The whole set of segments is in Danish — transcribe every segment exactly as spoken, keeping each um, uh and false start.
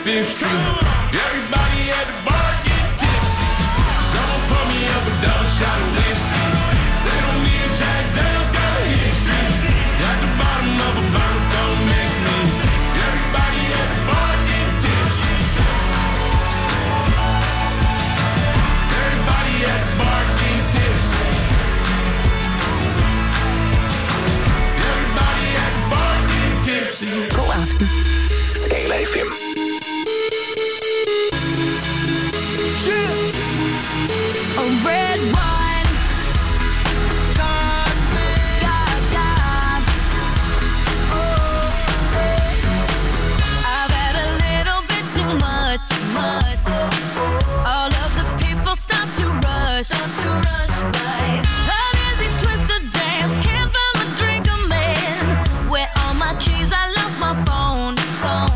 Fifth Street. Everybody at the bar get tipsy. Someone pour me up a double shot of whiskey. They don't need Jack Daniels, got a history. At the bottom of a bottle, don't miss me. Everybody at the bar get tipsy. Everybody at the bar get tipsy. Everybody at the bar get tipsy. God aften. Skala F M. A red wine, God, God, God. Oh, I've had a little bit too much, much. All of the people start to rush, start to rush by. An easy twisted dance, can't find my drink, a man. Where all my keys? I lost my phone, phone.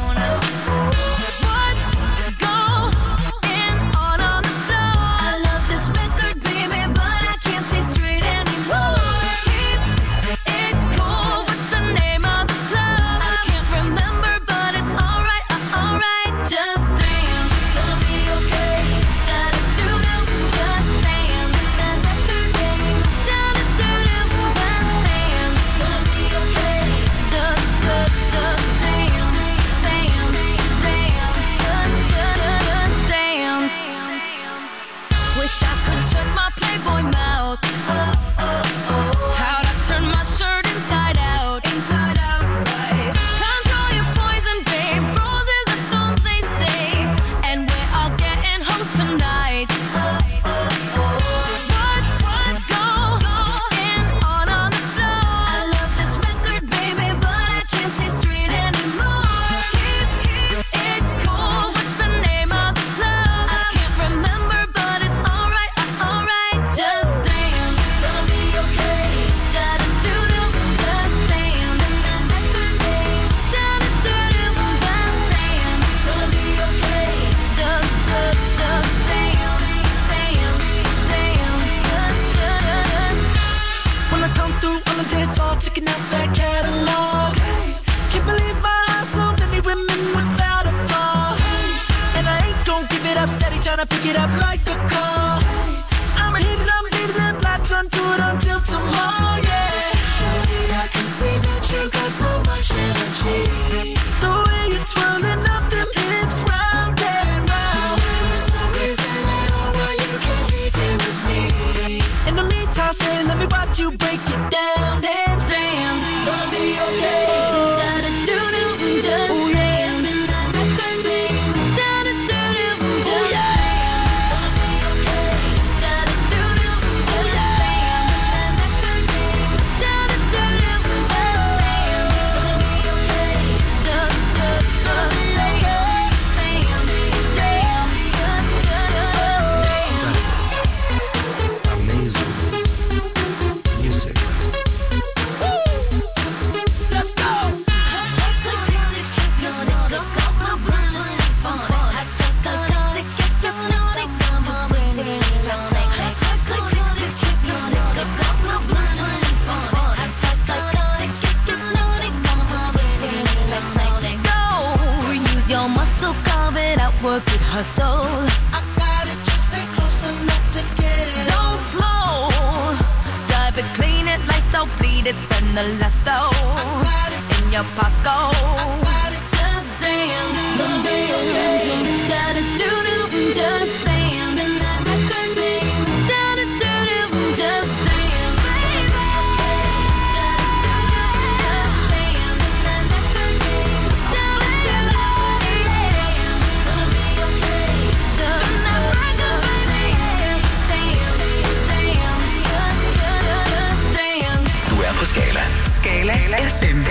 F M.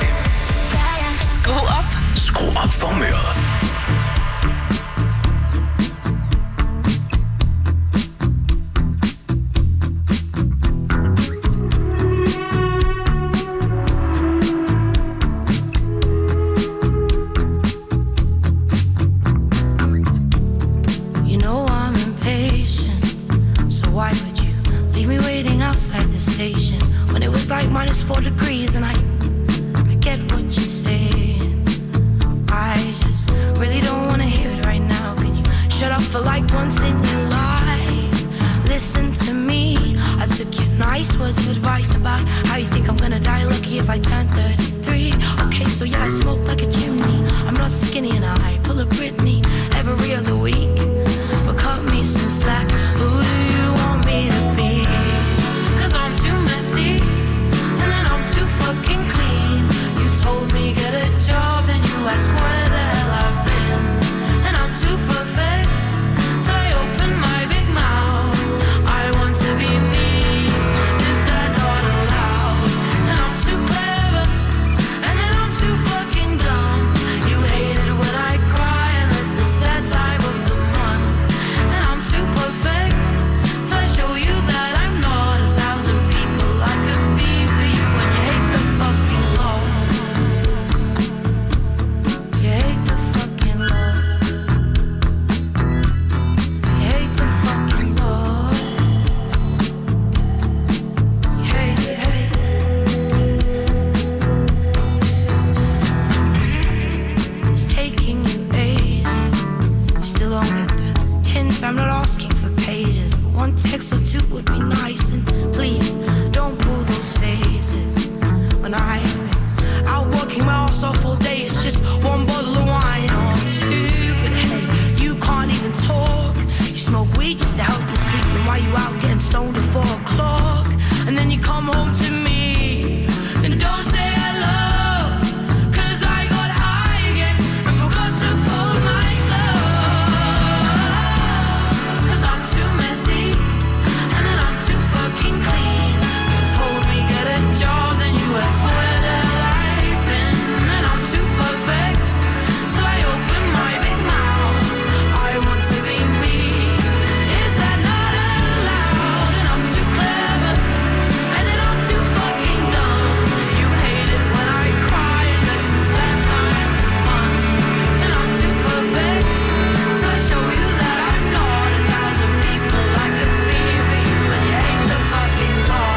Skru op. Skru op for humøret. Like minus four degrees and I I get what you're saying. I just really don't want for like once in your life. Listen to me, I took your nice words of advice about how you think I'm gonna die lucky if I turn thirty-three. Okay, so yeah, I smoke like a chimney. I'm not skinny and I pull a Britney every other week. But cut me some slack, who do you want me to be? Cause I'm too messy, and then I'm too fucking clean. You told me get a job and you asked where the hell I've been. And I'm too perfect, till I open my big mouth. I want to be me, is that not allowed? And I'm too clever, and then I'm too fucking dumb. You hate it when I cry, unless it's that time of the month. And I'm too perfect, till I show you that I'm not a thousand people I could be for you. And you hate the fucking law. You hate the fucking law. You hate the fucking law. You hate, you hate. It's taking you ages. You still don't get the hint. I'm not asking for pages, but one text or two would be nice. And please don't pull those faces when I've been out working my ass off all day. It's just one bottle of wine or two, but hey, you can't even talk. You smoke weed just to help you sleep. Then why you out getting stoned at four o'clock? And then you come home to me and don't say hello. Cause I got high again and forgot to fold my clothes. Cause I'm too messy, and then I'm too fucking clean. You told me get a job, then you asked where the hell I've been. And I'm too perfect, till I open my big mouth. I want to be me, is that not allowed? And I'm too clever, and then I'm too fucking dumb. You hate it when I cry, unless it's that time of the month. And I'm too perfect, till I show you that I'm not a thousand people I could be for you. And you hate the fucking law.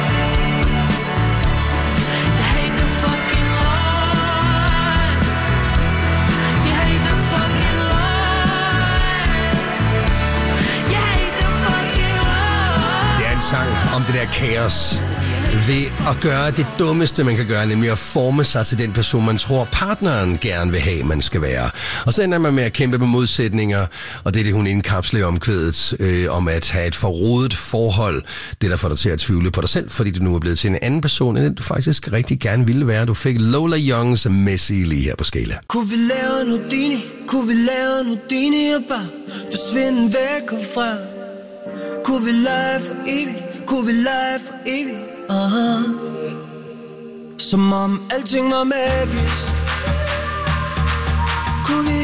You hate the fucking law. You hate the fucking law. You hate the fucking law. Det er en sang om det der kaos ved at gøre det dummeste, man kan gøre, nemlig at forme sig til den person, man tror, partneren gerne vil have, man skal være. Og så ender man med at kæmpe med modsætninger, og det er det, hun indkapsler i omkvædet, øh, om at have et forrodet forhold. Det, der får dig til at tvivle på dig selv, fordi du nu er blevet til en anden person, end du faktisk rigtig gerne ville være. Du fik Lola Youngs Messy lige her på Skala. Kunne vi lave en Houdini? Kunne vi lave en Houdini og bare forsvinde væk herfra? Kunne vi lege for evigt? Kunne vi lege for evigt? Uh-huh. Som om alting var magisk. Kunne vi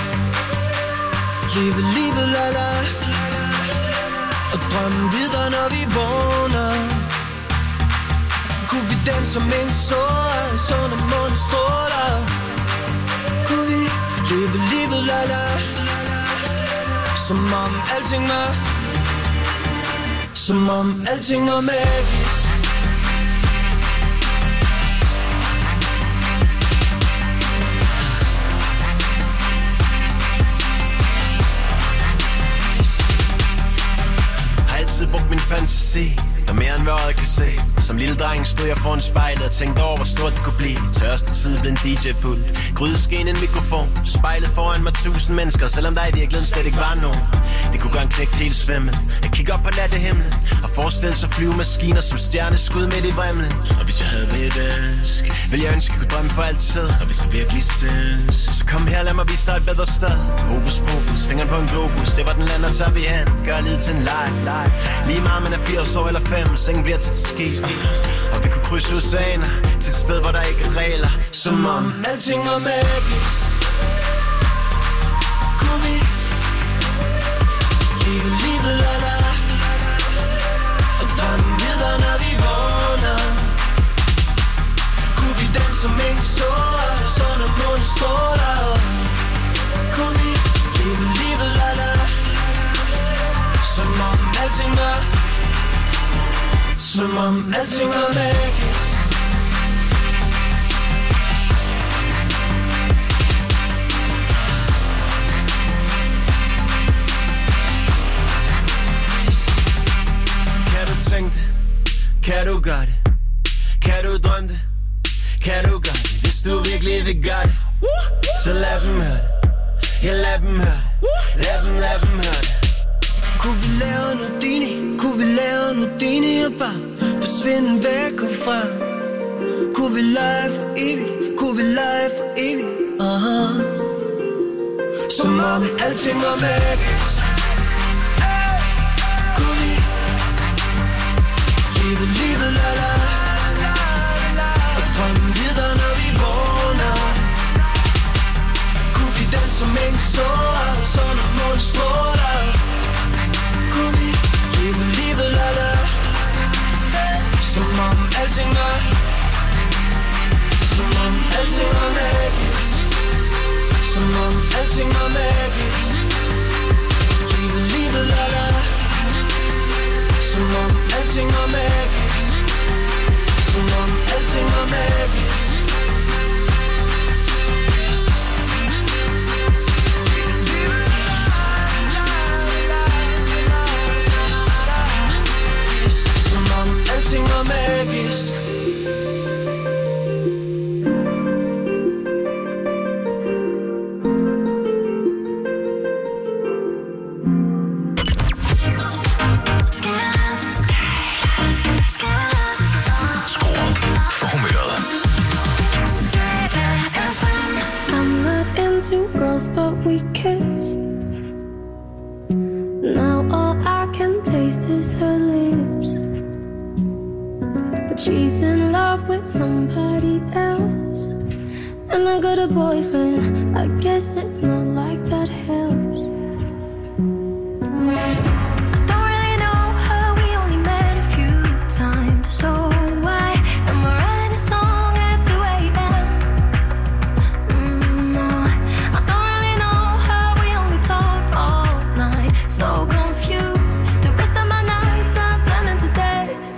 leve livet la la og drømme videre når vi vågner? Kunne vi danse som en sår, så når månen stråler? Kunne vi leve livet la la som om alting var, som om alting var magisk. Har altid brugt min fantasi, der mere end hvad øjet kan se. Som lille dreng stod jeg foran spejlet og tænkte over, hvor stort det kunne blive. Tørste tid blev en D J-pult, grydesken en mikrofon, spejlet foran mig tusind mennesker, selvom der i virkeligheden slet ikke var nogen. Det kunne gøre en knægt helt svimmel. Jeg kigger op på nattehimlen og forestille sig flyvemaskiner som stjerneskud midt i vrimlen. Og hvis jeg havde et ønsk, ville jeg ønske, jeg kunne drømme for altid. Og hvis du virkelig synes, så kom her, lad mig vise dig et bedre sted. Hokus pokus, fingeren på en globus, det var den land, der tager vi hen. Gør livet til en leg. Lige meget man er firs år eller fem, sengen bliver til et skib. Og vi kunne krydse oceaner til et sted, hvor der ikke er regler. Som om alting var magisk. Kunne vi leve livet la la og drømme videre når vi vågner? Kunne vi danse som en sår, så når månen stråler? Kunne vi leve livet la la som om alting var, som om alting var magisk. Kan du gøre det? Kan du drømme det? Kan du gøre det? Hvis du virkelig vil gøre det, så lad dem høre det. Ja, lad dem høre det. Lad dem, lad dem høre det. Kunne vi lave Nudini? Kunne vi lave Nudini og bare forsvinde væk herfra? Kunne vi lege for evigt? Kunne vi lege for evigt? Uh-huh. Som om alting var magisk. Hey. Kunne vi leve livet la la og drømme videre når vi vågner? Kunne vi danse som en sår, så når månen stråler? Kunne vi leve livet la la som om alting var, som om alting var magisk, som om alting var magisk. Leve livet la la som om alting var magisk, som om alting var magisk. Alting var magisk. I'm not into girls, but we kissed. Now all I can taste is her lips. She's in love with somebody else, and I got a boyfriend. I guess it's not like that helps. I don't really know her, we only met a few times. So why am I writing a song at two a.m.? Mm, no, I don't really know her, we only talk all night. So confused, the rest of my nights are turning to days.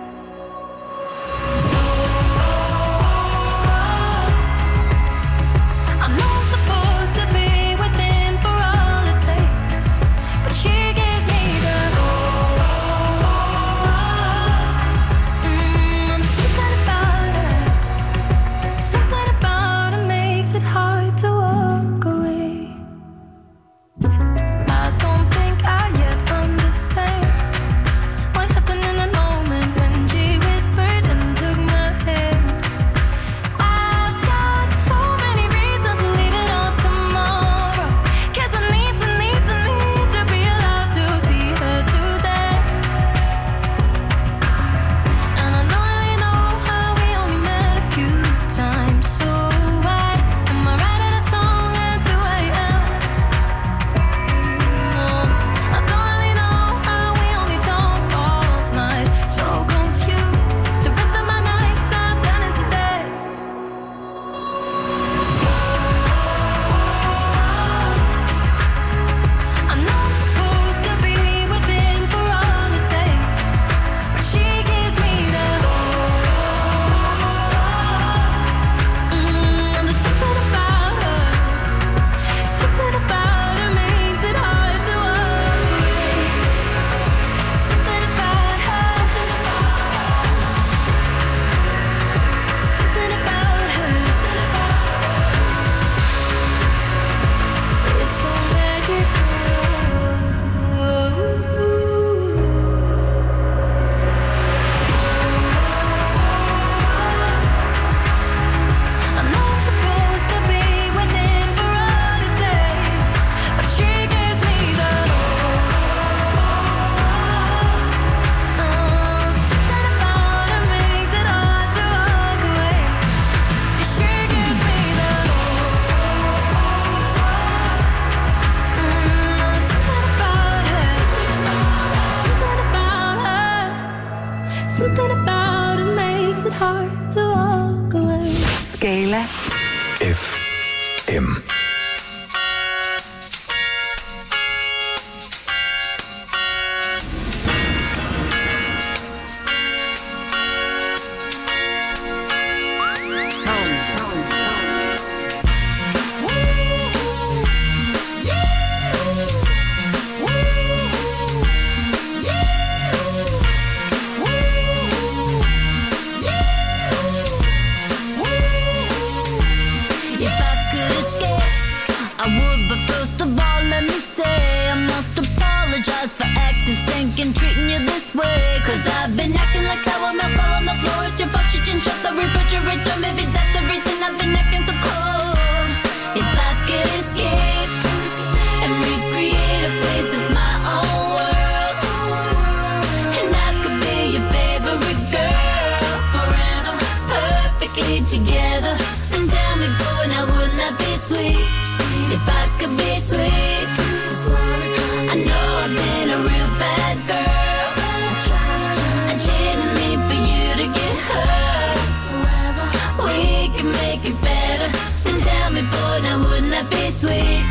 Skala F M. would, but first of all, let me say I must apologize for acting stinking, treating you this way. Cause I've been acting like sour milk all on the floor. It's your fault you didn't shut the refrigerator. Maybe that's the reason I've been acting so cold. If I could escape this and recreate a place that's my own world, and I could be your favorite girl forever, perfectly together. And tell me, boy, now wouldn't that be sweet? If I could be sweet, I know I've been a real bad girl. I didn't mean for you to get hurt. We can make it better. And tell me, boy, now wouldn't that be sweet?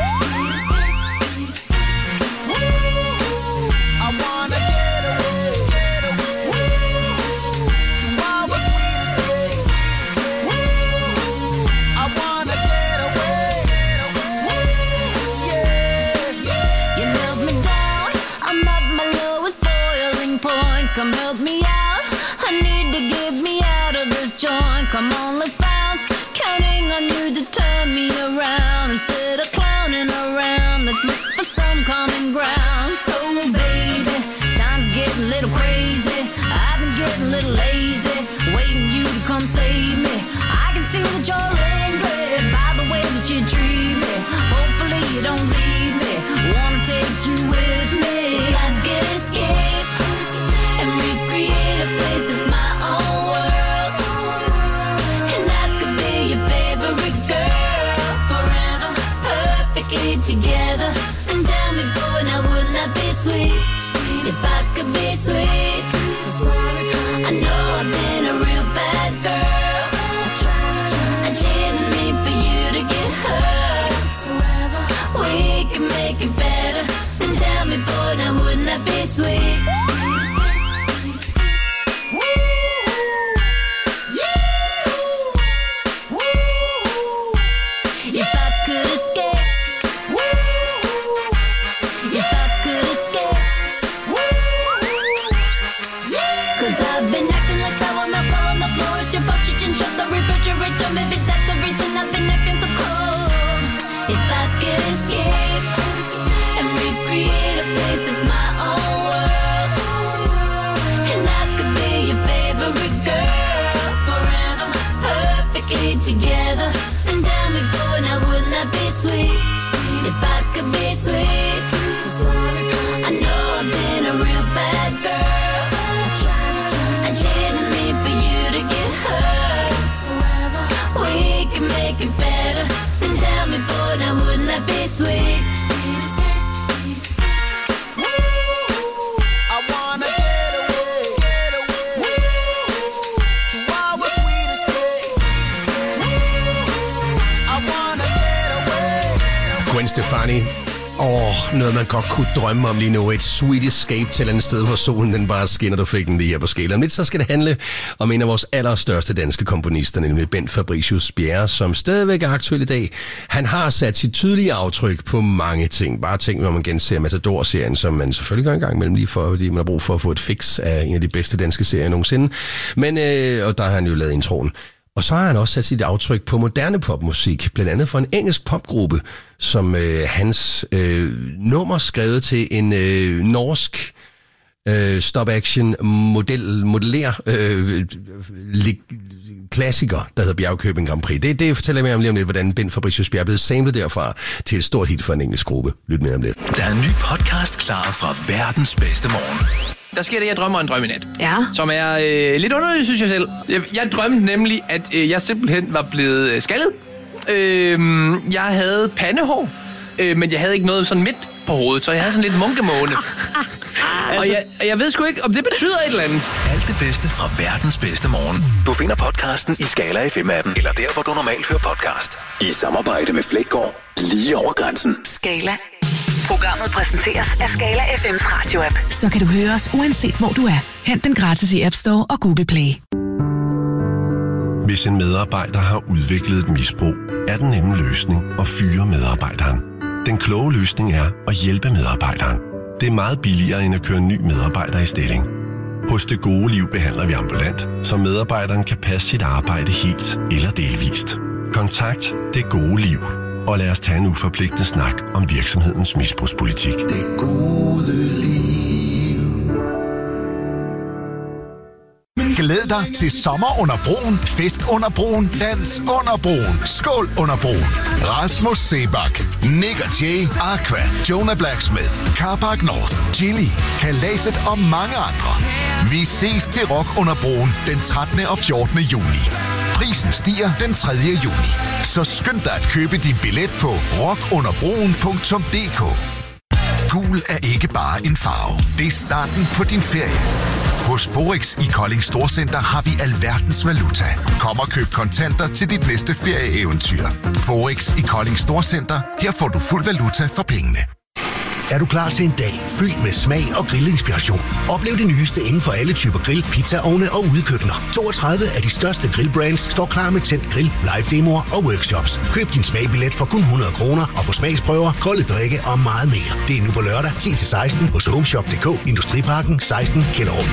I wanna get away, get away to our sweetest days. I wanna get away, get away, yeah, yeah. You melt me down, I'm at my lowest boiling point. Come help me out, I need to get me out of this joint. Come on, let's bounce, counting on you to turn me around. Instead of clowning around, let's look for some common ground. So baby, time's getting a little crazy. I've been getting a little lazy, waiting you to come save me. I can see that you're angry by the way that you treat me. Hopefully you don't leave me, wanna take you with me. If I could escape this and recreate a place that's my own world, and I could be your favorite girl forever, perfectly together. And tell me, boy, now wouldn't that be sweet? If I could be sweet, I know I've been a real bad girl. I didn't mean for you to get hurt. We can make it better. And tell me, boy, now wouldn't that be sweet? If I could escape, if I could escape, cause I've been acting like sour milk all on the floor. It's your fault you didn't shut the refrigerator. Maybe that's the reason I've been acting so cold. If I could escape this and recreate a place that's my own world, and I could be your favorite girl forever, perfectly together. And tell me, boy, now wouldn't that be sweet? If I could be sweet, I know I've been a real bad girl. I didn't mean for you to get hurt. We can make it better. And tell me, boy, now wouldn't that be sweet? I wanna get away, get away to our sweetest days. I wanna get away. Gwen Stefani. Åh, oh, noget man godt kunne drømme om lige nu. Et sweet escape til et andet sted, hvor solen den bare skinner. Du fik den lige her på skæleren. Lidt så skal det handle om en af vores allerstørste danske komponister, nemlig Bent Fabricius Bjerre, som stadigvæk er aktuel i dag. Han har sat sit tydelige aftryk på mange ting. Bare ting, når man genser Matador-serien, som man selvfølgelig gør en gang imellem lige for, fordi man har brug for at få et fix af en af de bedste danske serier nogensinde. Men, øh, og der har han jo lavet introen. Og så har han også sat sit aftryk på moderne popmusik, blandt andet for en engelsk popgruppe, som øh, hans øh, nummer skrevet til en øh, norsk øh, stop-action model, modellér øh, klassiker, der hedder Bjergkøbing Grand Prix. Det, det fortæller jeg mere om lige om lidt, hvordan Bent Fabricius Bjerre er blevet samlet derfra til et stort hit for en engelsk gruppe. Lyt med om lidt. Der er en ny podcast klar fra verdens bedste morgen. Der sker det, jeg drømmer en drøm i nat. Ja. Som er øh, lidt underligt, synes jeg selv. Jeg, jeg drømte nemlig, at øh, jeg simpelthen var blevet øh, skaldet. Øh, jeg havde pandehår, øh, men jeg havde ikke noget sådan midt på hovedet, så jeg havde sådan lidt munkemåne. altså... Og jeg, jeg ved sgu ikke, om det betyder et eller andet. Alt det bedste fra verdens bedste morgen. Du finder podcasten i Skala F M-appen, eller der, hvor du normalt hører podcast. I samarbejde med Flækgaard, lige over grænsen. Skala. Programmet præsenteres af Skala F M's radio-app. Så kan du høre os uanset hvor du er. Hent den gratis i App Store og Google Play. Hvis en medarbejder har udviklet et misbrug, er den nemme løsning at fyre medarbejderen. Den kloge løsning er at hjælpe medarbejderen. Det er meget billigere end at køre en ny medarbejder i stilling. Hos Det Gode Liv behandler vi ambulant, så medarbejderen kan passe sit arbejde helt eller delvist. Kontakt Det Gode Liv. og lad os tage en uforpligtende snak om virksomhedens misbrugspolitik. Det gode liv. Glæd dig til sommer under broen, fest under broen, dans under broen, skål under broen. Rasmus Sebak, Nick og Jay, Aqua, Jonah Blacksmith, Carpark North, Chili, Kalaset og mange andre. Vi ses til Rock under broen den trettende og fjortende juni. Prisen stiger den tredje juni. Så skynd dig at købe din billet på rock under broen punktum d k. Gul er ikke bare en farve. Det er starten på din ferie. Hos Forex i Kolding Storcenter har vi alverdens valuta. Kom og køb kontanter til dit næste ferieeventyr. Forex i Kolding Storcenter. Her får du fuld valuta for pengene. Er du klar til en dag fyldt med smag og grillinspiration? Oplev det nyeste inden for alle typer grill, pizzaovne og udekøkkener. toogtredive af de største grillbrands står klar med tændt grill, live demoer og workshops. Køb din smagbillet for kun hundrede kroner og få smagsprøver, kolde drikke og meget mere. Det er nu på lørdag ti til seksten hos homeshop punktum d k, Industriparken seksten Kjellerup.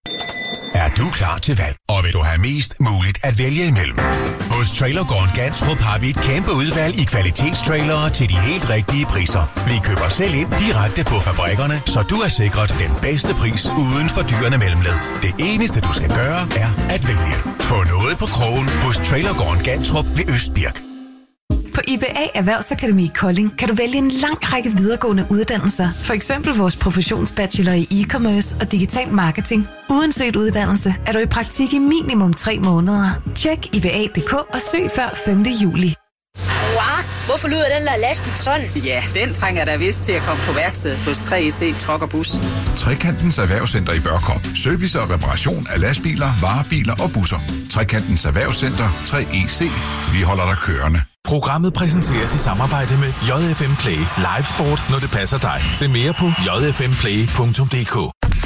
Er du klar til valg, og vil du have mest muligt at vælge imellem? Hos Trailergården Gantrup har vi et kæmpe udvalg i kvalitetstrailere til de helt rigtige priser. Vi køber selv ind direkte på fabrikkerne, så du er sikret den bedste pris uden for dyrene mellemled. Det eneste du skal gøre er at vælge. Få noget på krogen hos Trailergården Gantrup ved Østbirk. På I B A Erhvervsakademi Kolding kan du vælge en lang række videregående uddannelser. For eksempel vores professionsbachelor i e-commerce og digital marketing. Uanset uddannelse er du i praktik i minimum tre måneder. Tjek I B A punktum d k og søg før femte juli. Wow, hvorfor lyder den der lastbil sådan? Ja, den trænger da vist til at komme på værksted hos tre E C Truck og Bus. Trekantens Erhvervscenter i Børkop. Service og reparation af lastbiler, varebiler og busser. Trekantens Erhvervscenter tre E C. Vi holder dig kørende. Programmet præsenteres i samarbejde med J F M Play. Live sport, når det passer dig. Se mere på j f m play punktum d k.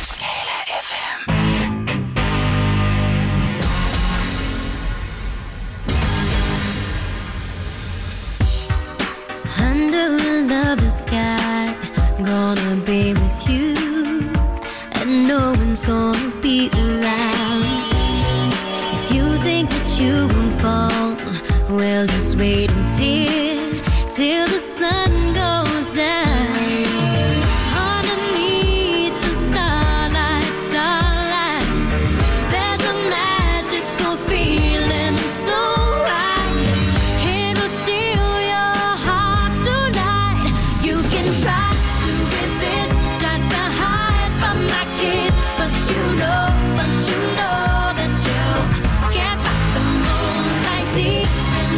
Under the lovely sky, gonna be with you, and no one's gonna be around. If you think that you won't fall, well, just wait until, till the sun goes down. Underneath the starlight, starlight, there's a magical feeling so right. It will steal your heart tonight. You can try to resist, try to hide from my kiss, but you know, but you know that you can't fight the moonlight deep.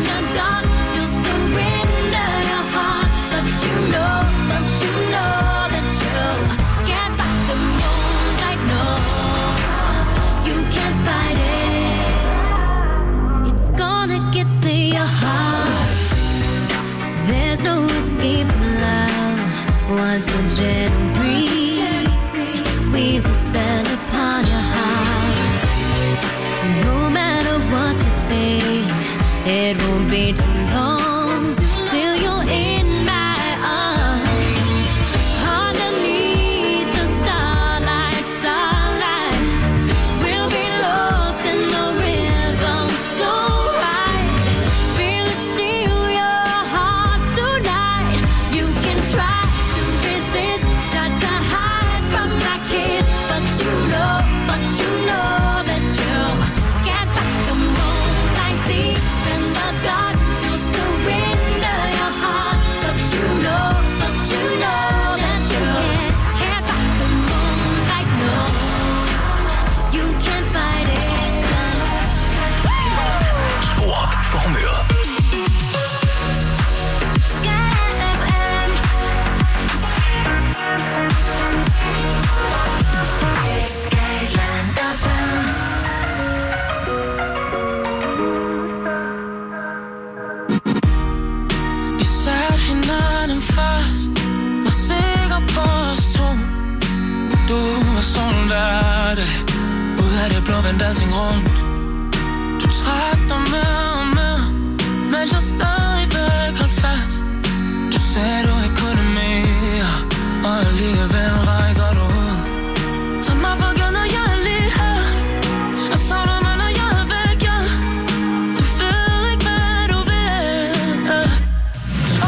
There's no escape from love. Once the gentle breeze weaves its spell upon your heart, no matter what you think, it won't be too long till you're in my arms. Underneath the starlight, starlight, we'll be lost in the rhythm so right. Feel it steal your heart tonight. You can try to resist, try to hide from my kiss, but you know, but you know that you can't fight the moonlight deep in the dark. You'll surrender your heart, but you know, but you know that you can't fight the moonlight. No, you can't fight it. Skru op for humøret. Vi satte hinanden fast, var sikker på os to. Du var solen hver dag, ud af det blå vendte alting rundt. Du trak dig med og med, mens jeg stadigvæk holdt fast. Du sagde du ikke kunne mere, og alligevel rækker du ud. Tag mig for givet, når jeg er lige her, og så når man når jeg er væk, ja. Du ved ikke hvad du vil,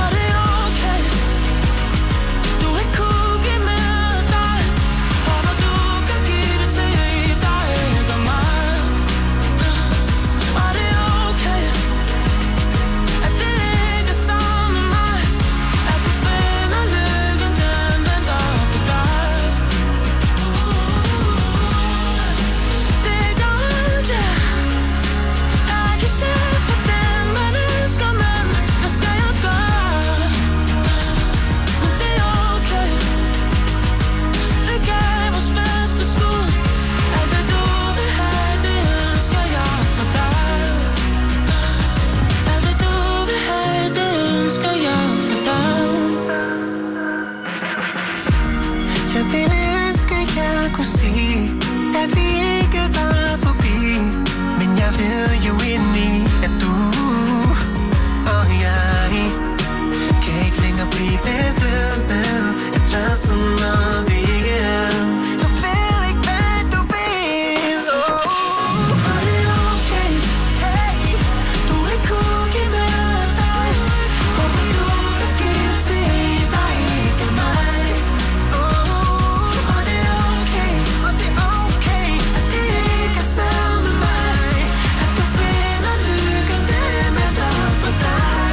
ville ønske, jeg kunne sige, at vi ikke var forbi. Men jeg ved jo indeni, at du og jeg kan ikke længere blive ved med at lade som om vi ikke er. Du ved ikke, hvad du vil. Oh. Og det er okay, hey. Du ikke kunne give med dig. Håber du kan give til dig, ikke mig. Oh. Og det er okay, og det er okay, at det ikke er sammen med mig. At du finder lykken, det med dig på dig.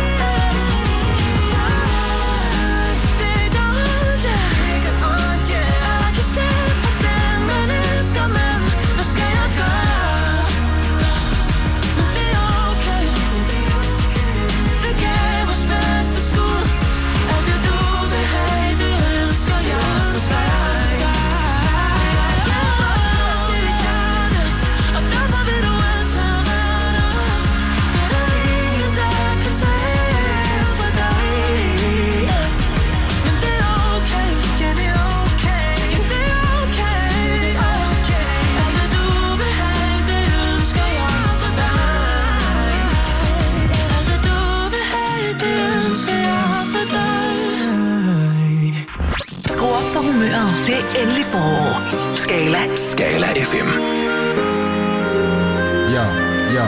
Det gør ondt, ja. Det gør ondt, ja. Jeg kan se på den, man elsker, men hvad skal jeg gøre? Men det er okay. Vi gav vores bedste skud. Alt det du vil have, det ønsker jeg, ønsker jeg. Jeg siger dit hjerte, og derfor vil du altid være der. Det er der ingen, der kan tage fra dig. Men det er okay, ja det er okay, det er okay, okay. Alt det du vil have, det ønsker jeg for dig. Alt det du vil have, det ønsker jeg for dig. Skru op for humøret. Det er endelig forår. Skala. Skala F M. Ja, ja.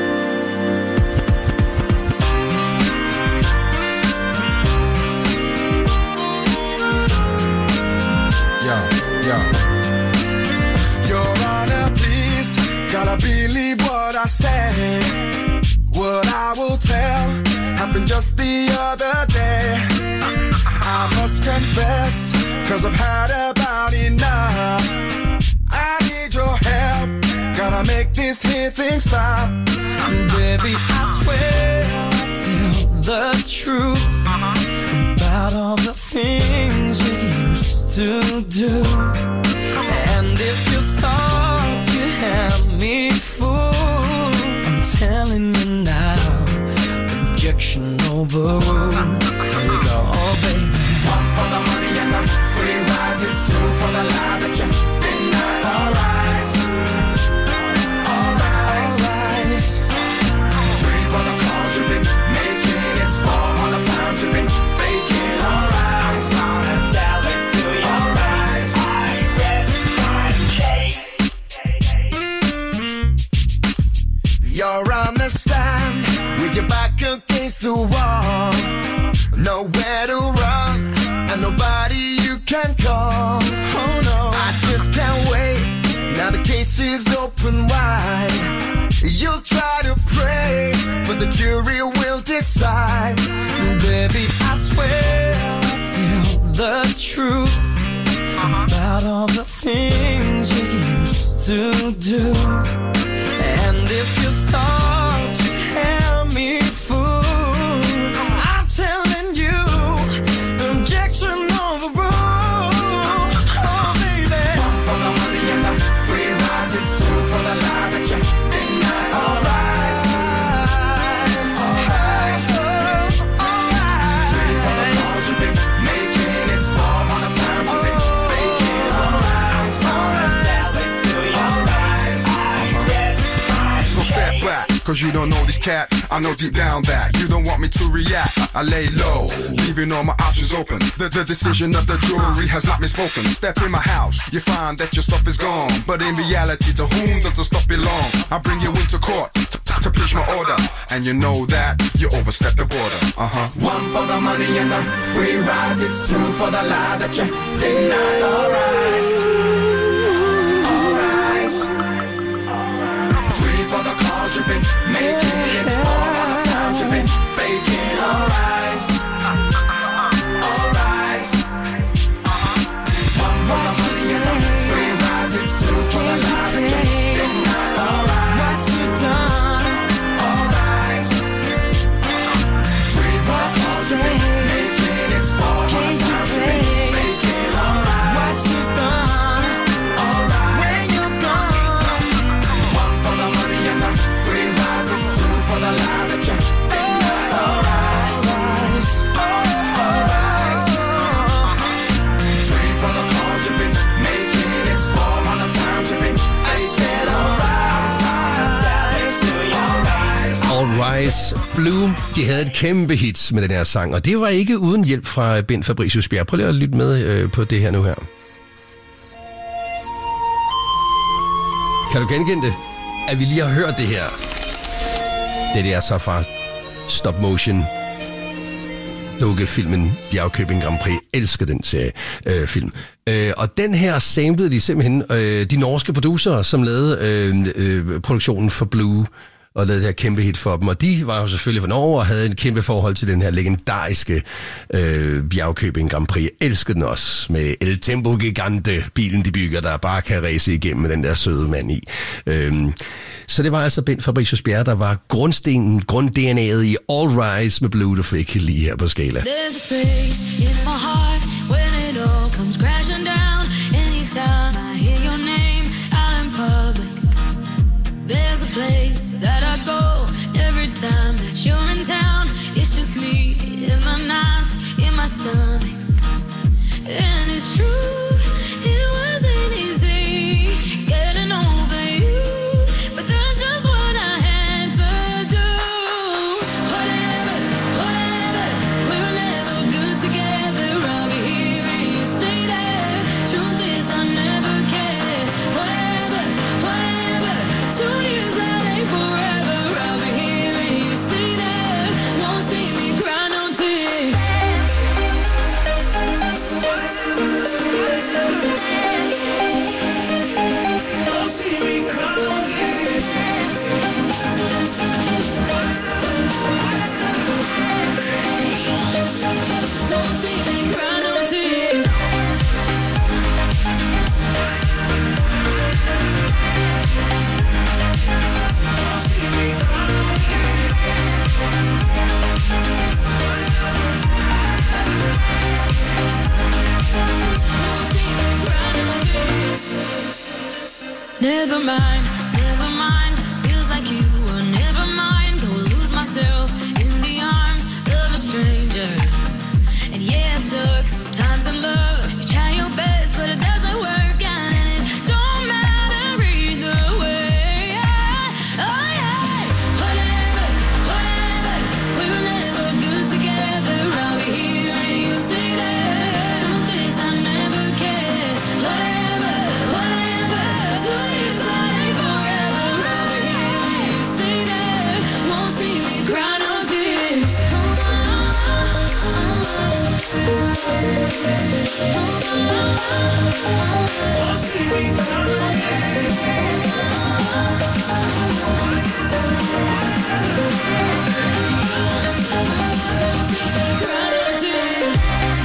Ja, ja. Your Honor, please, gotta believe what I say. What I will tell happened just the other day. I must confess, cause I've had about enough. I need your help, gotta make this here thing stop. Baby, I swear I'll tell the truth about all the things you used to do. And if you thought you had me fooled, I'm telling you now, objection overruled. Here we go, oh baby. One for the money and the free rides, it's two for the lie that you denied. All rise, all rise, three for the calls you've been making, it's four all the times you've been faking. All rise, tell it to you. All rise, I rest my case. You're on the stand with your back against the wall, nowhere to run and nobody you can call. Oh no, I just can't wait. Now the case is open wide. You'll try to pray, but the jury will decide. Baby, I swear I'll tell the truth about all the things you used to do. And if you thought you had me fooled, I'm telling you, objection overruled. Oh baby, one for the money and the free rides, it's two for the lie that you denied. All rise, all rise, three for the calls you've been making, it's four all the times you've been faking. All rise, tell it to you. All rise, yes. So step back, cause you don't know this cat. I know deep down that you don't want me to react. I lay low, leaving all my options open. The, the decision of the jury has not been spoken. Step in my house, you find that your stuff is gone. But in reality, to whom does the stuff belong? I bring you into court to, to, to preach my order. And you know that you overstepped the border. Uh-huh. One for the money and the free rides, it's two for the lie that you denied. All rise, all rise, three for the calls you've been making, it's four all the times you've been faking. All rise, all rise, one for the money and the free rides, it's two for the lie that you denied. All rise, what you done? All rise, three for the calls you've been making, it's four all the times you've been faking. All rise, What you done? Rise, Blue, de havde et kæmpe hit med den her sang, og det var ikke uden hjælp fra Bent Fabricius Bjerre. Prøv lige at lytte med øh, på det her nu her. Kan du genkende det? At vi lige har hørt det her. Det, det er så fra Stop Motion dukkefilmen Bjergkøbing Grand Prix. Elsker den serie øh, film. Øh, og den her samplede de simpelthen øh, de norske producerer, som lavede øh, øh, produktionen for Blue og lavede det her kæmpe hit for dem. Og de var jo selvfølgelig fra Norge og havde en kæmpe forhold til den her legendariske øh, Bjergkøbing Grand Prix. Elskede den også med El Tempo Gigante, bilen de bygger, der bare kan race igennem med den der søde mand i. Øh, Så det var altså Bent Fabricius Bjerre, der var grundstenen, grund-D N A'et i All Rise med Blue, du fik lige her på Skala. There's a space in my heart when it all comes crashing down. Anytime I hear your name out in public, there's a place that I go every time that you're in town. It's just me in my nights, in my stomach. And it's true, it wasn't easy getting over you. But that's just what I had to do. Whatever, whatever, we were never good together. I'll be here and you say that. Truth is I never cared. Whatever, whatever, two years that ain't forever. I'll be here and you say that. Won't see me cry no tears. Won't see me cry no tears. Won't see me cry no tears. Never mind, never mind. Feels like you were never mind. Go lose myself in the arms of a stranger. And yeah, it sucks sometimes in love. You try your best, but it doesn't work out, and it don't matter either way. Yeah. Oh yeah, whatever, whatever. We were never good together. I'll be here and you say that. Truth is I never cared. Whatever, whatever. Two years that ain't forever. I'll be here and you say that. Won't see me cry no tears. Won't see me cry no tears.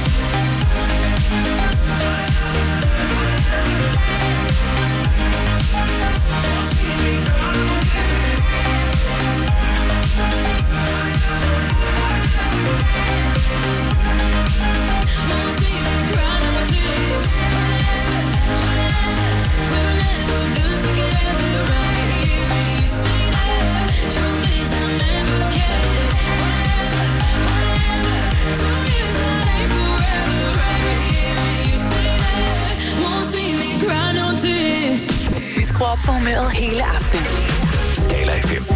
Vi skruer op for humøret hele aftenen. Skala F M.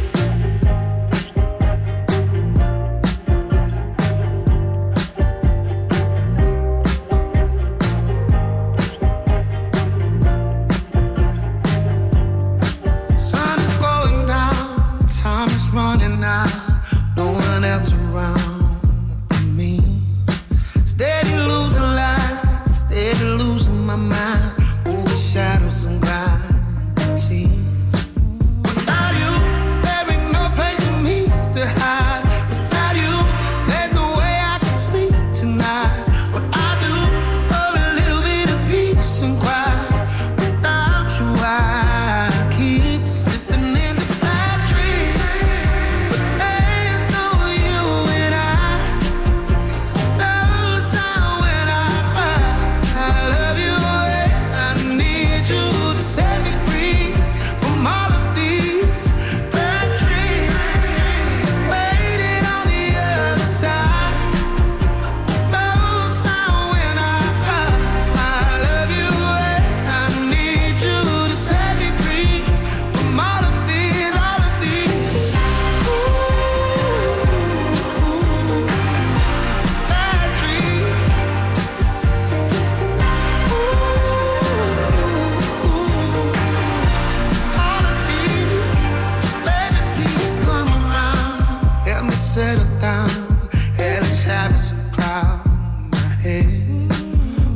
Sun is going down, time is running out, no one else around me. Steady losing light, steady losing my mind, over shadows and gravity. Without you,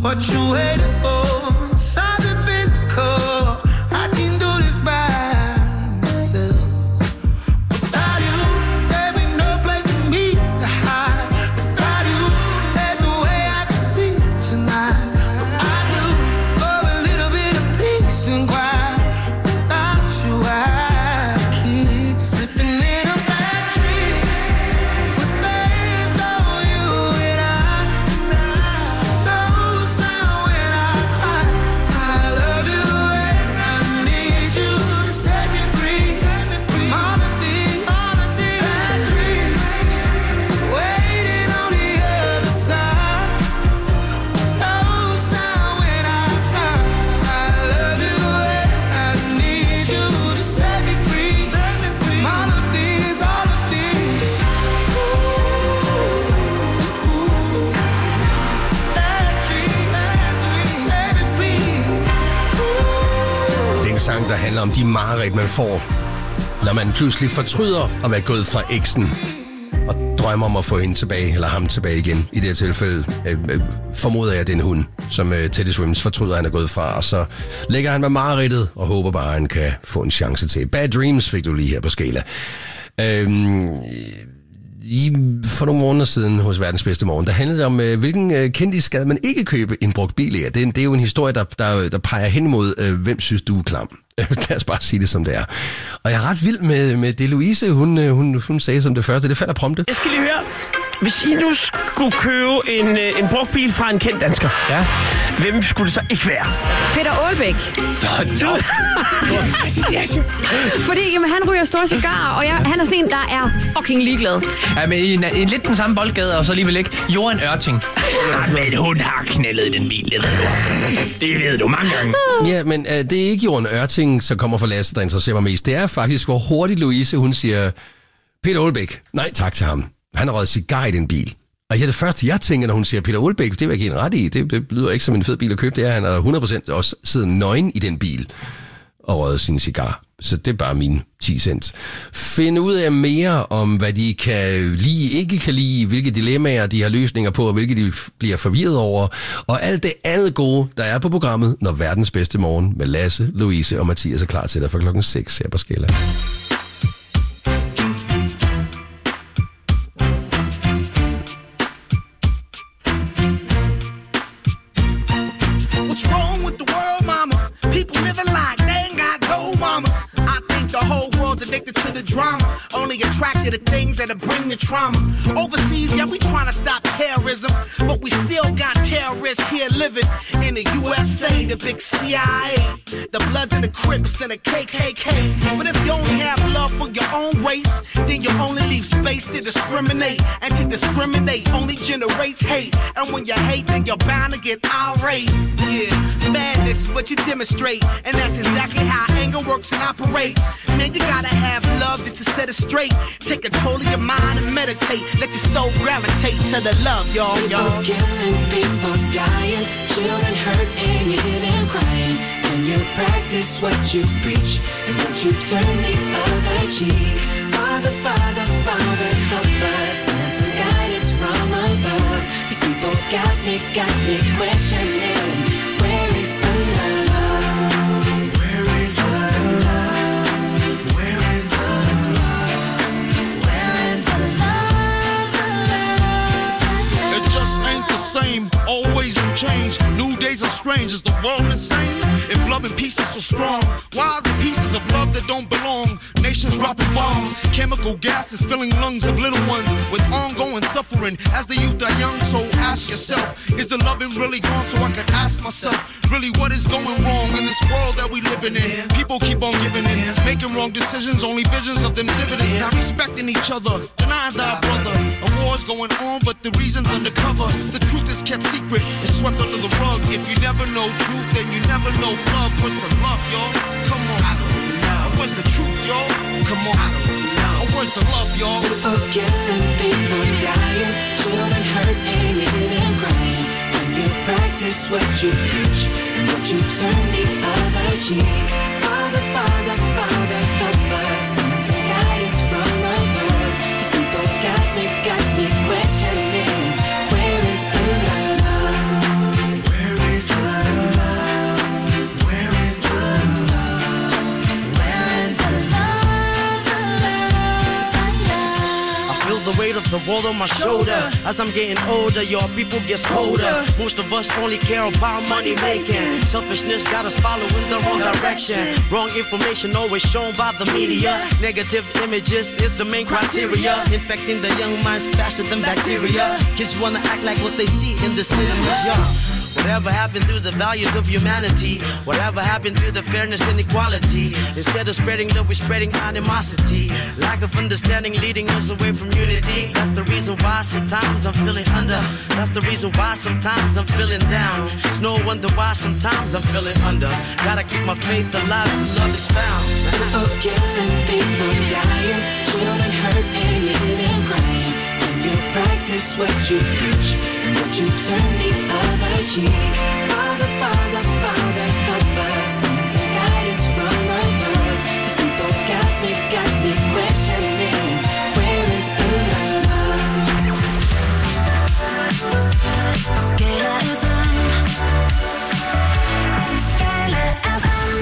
what you waiting for? Something physical. I can do this by myself. Without you, there be no place for me to hide. Without you, there's no way I can sleep tonight. But I do for a little bit of peace and quiet. Without you, I keep slipping in a bad dream. But there's no you and I. No sound when I cry. I love you and I need you to set me free from all of these bad dreams waiting on the other side. No sound when I cry. I love you and I need you to set me free from all of these, all of these bad dreams, bad dreams, baby. Det er en sang, der handler om de mareridt, man får, når man pludselig fortryder at være gået fra eksen og drømmer om at få hende tilbage, eller ham tilbage igen. I det her tilfælde øh, øh, formoder jeg, at det er en hund, som øh, Teddy Swims fortryder, han er gået fra, og så lægger han med mareridtet og håber bare, at han kan få en chance til. Bad Dreams fik du lige her på Skala. Øhm, i, for nogle måneder siden hos Verdens Bedste Morgen, der handlede det om, øh, hvilken øh, kendis skal man ikke købe en brugt bil af. Det, er en- det er jo en historie, der, der, der peger hen mod, øh, hvem synes du er klam. Lad os bare sige det, som det er. Og jeg er ret vild med, med det, Louise, hun, øh, hun, hun sagde som det første. Det falder prompte. Jeg skal lige høre, hvis I nu skulle købe en, øh, en brugt bil fra en kendt dansker, ja. Hvem skulle det så ikke være? Peter Aalbæk. Fordi jamen, han ryger store cigarer, og jeg, han er sådan en, der er fucking ligeglad. Ja, men i, en, i lidt den samme boldgade, og så alligevel ikke Johan Ørting. Ja, men hun har knældet i den bil, det ved du. Det ved du mange gange. Ja, men øh, det er ikke Johan Ørting, som kommer fra Lasse, der interesserer mig mest. Det er faktisk, hvor hurtigt Louise, hun siger, Peter Aalbæk, nej tak til ham. Han har røget cigar i den bil. Og ja, det første, jeg tænker, når hun siger Peter Aalbæk, det er jeg ikke helt ret i. Det, det lyder ikke som en fed bil at købe. Det er, han har hundrede procent også siddet nøgen i den bil og røget sin cigar. Så det er bare mine ti cent. Find ud af mere om, hvad de kan lide, ikke kan lide, hvilke dilemmaer de har løsninger på, og hvilke de f- bliver forvirret over. Og alt det andet gode, der er på programmet, når Verdens Bedste Morgen med Lasse, Louise og Mathias er klar til dig for klokken seks her på Skala. What's wrong with the world, mama? People living like they ain't got no mamas. I think the whole world's addicted to the drama, only attracted to things that'll bring the trauma. Overseas, yeah, we trying to stop terrorism, but we still got terrorists here living in the U S A, the big C I A, the Bloods and the Crips and the K K K. But if you only have love for your own race, then you only leave space to discriminate, and to discriminate only generates hate. And when you hate, then you're bound to get irate. Yeah, madness is what you demonstrate, and that's exactly how anger works and operates. Man, you gotta have love just to set it straight. Take control of your mind and meditate. Let your soul gravitate to the love, y'all, y'all. People killing, people dying, children hurt and you hear them crying. When you practice what you preach, and would you turn the other cheek? Father, Father, Father, help us, send some guidance from above. These people got me, got me questioning, where is the love? Where is the love? Where is the love? Where is the love? The love? It just ain't the same, always in change. New days are strange, is the world insane? If love and peace is so strong, why are the pieces of love that don't belong? Nations dropping bombs, chemical gases filling lungs of little ones with ongoing suffering as the youth are young. So ask yourself, is the loving really gone? So I could ask myself, really what is going wrong in this world that we living in? People keep on giving in, making wrong decisions, only visions of them dividends. Not respecting each other, denying thy brother. A war's going on, but the reason's undercover. The truth is kept secret, it's swept under the rug. If you never know truth, then you never know love. Where's the love, y'all? Come on. I don't know. Where's the truth, y'all? Come on. I don't know. Where's the love, y'all? People killing, people dying, children hurt and you hear them crying. When you practice what you preach, and would you turn the other cheek? Father, Father, Father, help us, send some guidance from above. These people got me, got me questioning, where is the love? Where world on my shoulder. As I'm getting older, your people gets colder. Most of us only care about money making. Selfishness got us following the wrong direction. Wrong information always shown by the media. Negative images is the main criteria. Infecting the young minds faster than bacteria. Kids wanna act like what they see in the cinema. Yeah. Whatever happened to the values of humanity? Whatever happened to the fairness and equality? Instead of spreading love, we're spreading animosity. Lack of understanding leading us away from unity. That's the reason why sometimes I'm feeling under. That's the reason why sometimes I'm feeling down. It's no wonder why sometimes I'm feeling under. Gotta keep my faith alive till love is found. People killing, people dying, children hurt and you hear them crying. When you practice what you preach and what you turn the other cheek. Father, Father, Father, help us. Send some guidance from above. These people got me, got me questioning. Where is the love? Skala F M. Skala F M.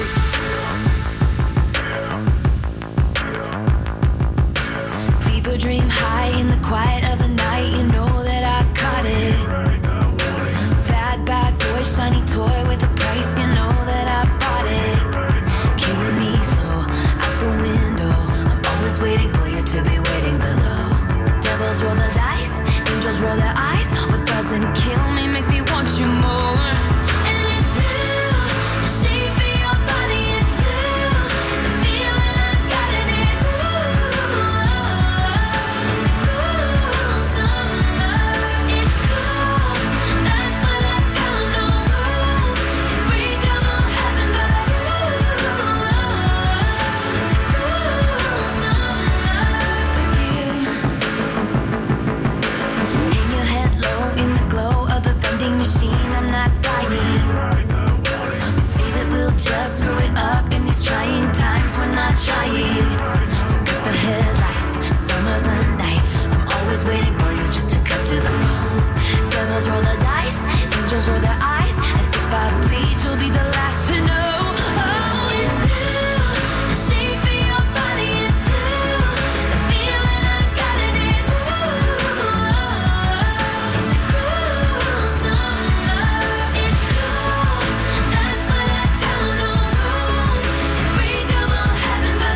People dream high in the quiet of the night. You know that I caught it. Bad, bad boy, shiny toy with a price. You know that I bought it. Killing me slow out the window. I'm always waiting for you to be waiting below. Devils roll the dice, angels roll their eyes. What doesn't kill me makes me want you more. And it's blue, the shape of your body is blue. The feeling I got in it's blue. It's a cool summer. It's cool, that's what I tell 'em, no rules. Unbreakable heaven, but it's a cool summer with you. Hang your head low in the glow of the vending machine. I'm not dying. We say that we'll just screw it up in these trying times. We're not trying. So cut the headlights. Summer's a knife. I'm always waiting for you just to cut to the moon. Devils roll the dice. Angels roll their eyes. And if I bleed, you'll be the last to know. Oh, it's blue. The shape of your body is blue. The feeling I got in it's blue. It's a cool summer. It's cool. That's what I tell 'em, no rules. Unbreakable heaven, but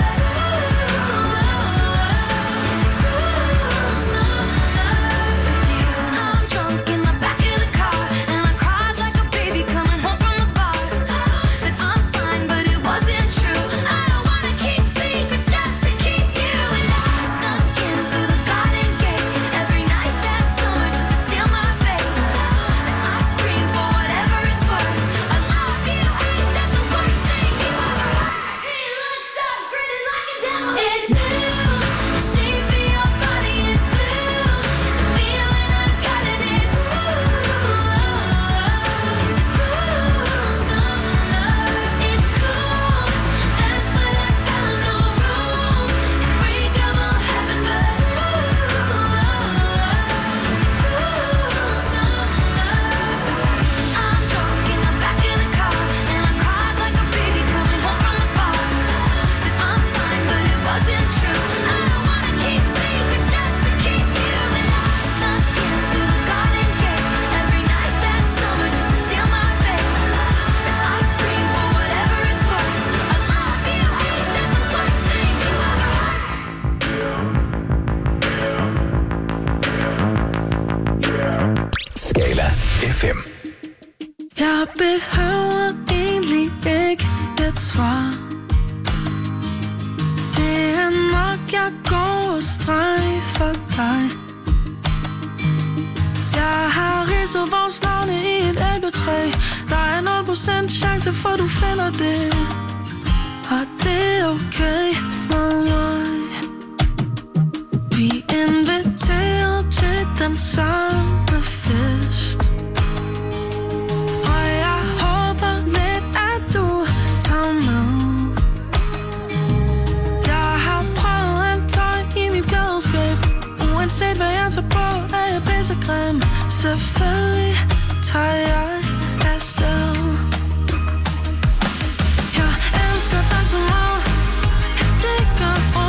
it's a cool summer with you. I'm drunk in the back of the car and I cried like a baby coming home from the bar. Said I'm fine, but it wasn't true. I don't wanna keep secrets just to keep you. And I snuck in through the garden gate every night that summer just to seal my fate. And I scream for whatever it's worth. I love you, ain't that the worst thing you ever heard? He looks so pretty like a devil. It's blue, the shape of your body is blue. The feeling I got in it's blue. It's a cool summer. It's cool, that's what I tell 'em, no rules. Unbreakable heaven, but it's a cool summer. I'm drunk in the back of the car and I cried like a baby coming home from the bar. Said I'm fine, but it wasn't true. I don't wanna keep secrets just to keep you. And I snuck in through the garden gate every night that summer just to seal my fate. And I scream for whatever it's worth. I love you, ain't that the worst thing you ever heard? Skala F M. Jeg behøver egentlig ikke et svar. Det er nok, jeg går og strejfer dig. Jeg har ridset vores navne i et æbletræ. Der er nul procent chance for, du finder det. Og det er okay med mig. Vi er inviteret til den samme fest. Og jeg håber lidt, at du tager med. Jeg har prøvet alt tøj i mit klædeskab. Uanset hvad jeg tager på, er jeg pissegrim. Selvfølgelig tager jeg afsted. Jeg elsker dig så meget, at det gør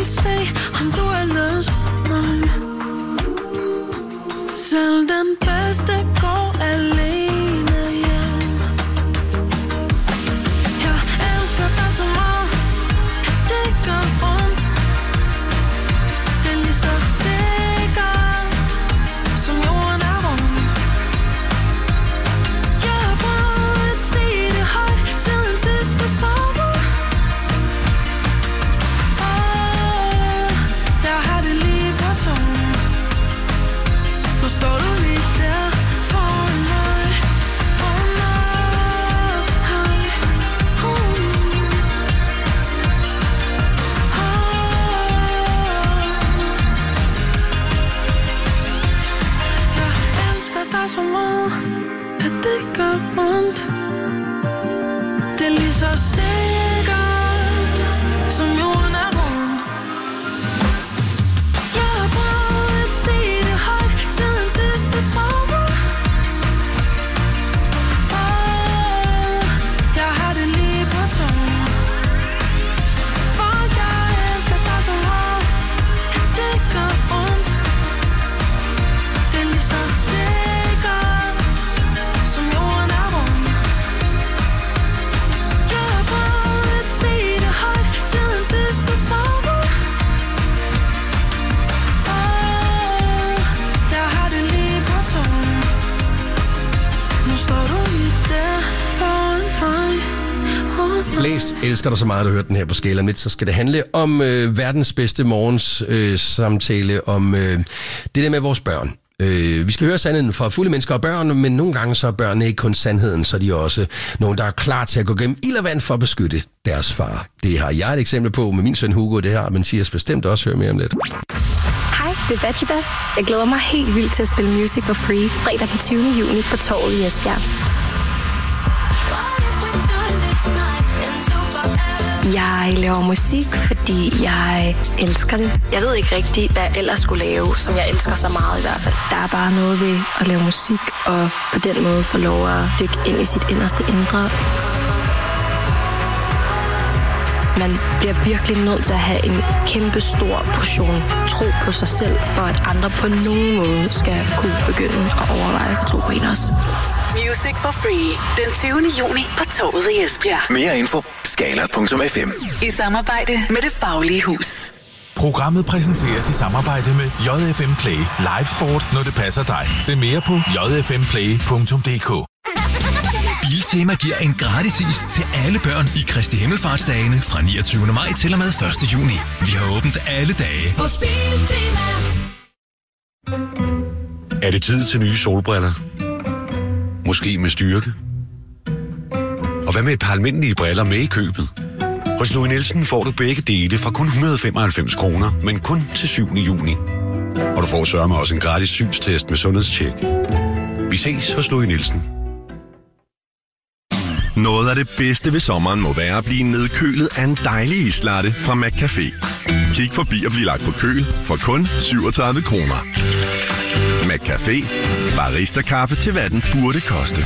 se, om du har lyst. Nej. Selv den bedste går alene hjem. Jeg elsker dig så meget, at det gør ondt. Det er lige så sikkert, som jorden er rund. Jeg har prøvet at sige det højt, siden sidste sommer. Åh, jeg har det lige på tungen. Nu står du lige der foran mig. Oh nej, uh. Jeg elsker dig så meget, at det gør ondt. Det er lige så sikkert, som jorden er rund. Jeg har prøvet at sige det højt, siden sidste sommer. Åh, jeg har det lige på tungen. For jeg elsker dig så meget, at det gør ondt. Det er lige så sikkert, som jorden er rund. Jeg har prøvet at sige det højt, siden sidste sommer. Åh, jeg har det lige på tungen. Nu står du lige der foran mig. Oh, nej. Læst elsker dig så meget, at du hørte den her på skalaen lidt, så skal det handle om øh, verdens bedste morgens øh, samtale om øh, det der med vores børn. Øh, vi skal høre sandheden fra fulde mennesker og børn, men nogle gange så er børnene ikke kun sandheden, så er de også nogen, der er klar til at gå gennem ild og vand for at beskytte deres far. Det har jeg et eksempel på med min søn Hugo, det har Mathias bestemt også høre mere om lidt. Hej, det er Batsheba. Jeg glæder mig helt vildt til at spille Music for Free fredag den tyvende juni på Torvet i Esbjerg. Jeg laver musik, fordi jeg elsker det. Jeg ved ikke rigtigt, hvad jeg ellers skulle lave, som jeg elsker så meget i hvert fald. Der er bare noget ved at lave musik, og på den måde få lov at dykke ind i sit inderste indre. Man bliver virkelig nødt til at have en kæmpe stor portion tro på sig selv, for at andre på nogen måde skal kunne begynde at overveje at tro på en også. Music for Free. Den tyvende juni på Torvet i Esbjerg. Mere info skala punktum f m. I samarbejde med Det Faglige Hus. Programmet præsenteres i samarbejde med J F M Play. Live sport, når det passer dig. Se mere på j f m play punktum d k. Biltema giver en gratis is til alle børn i Kristi Himmelfartsdagene fra niogtyvende maj til og med første juni. Vi har åbent alle dage. Hos Biltema. Er det tid til nye solbriller? Måske med styrke? Og hvad med et par almindelige briller med i købet? Hos Louis Nielsen får du begge dele fra kun et hundrede og femoghalvfems kroner, men kun til syvende juni. Og du får sørme også en gratis synstest med sundhedstjek. Vi ses hos Louis Nielsen. Noget af det bedste ved sommeren må være at blive nedkølet af en dejlig islatte fra McCafé. Kig forbi og bliv lagt på køl for kun syvogtredive kroner. McCafé. Barista-kaffe til hvad den burde koste.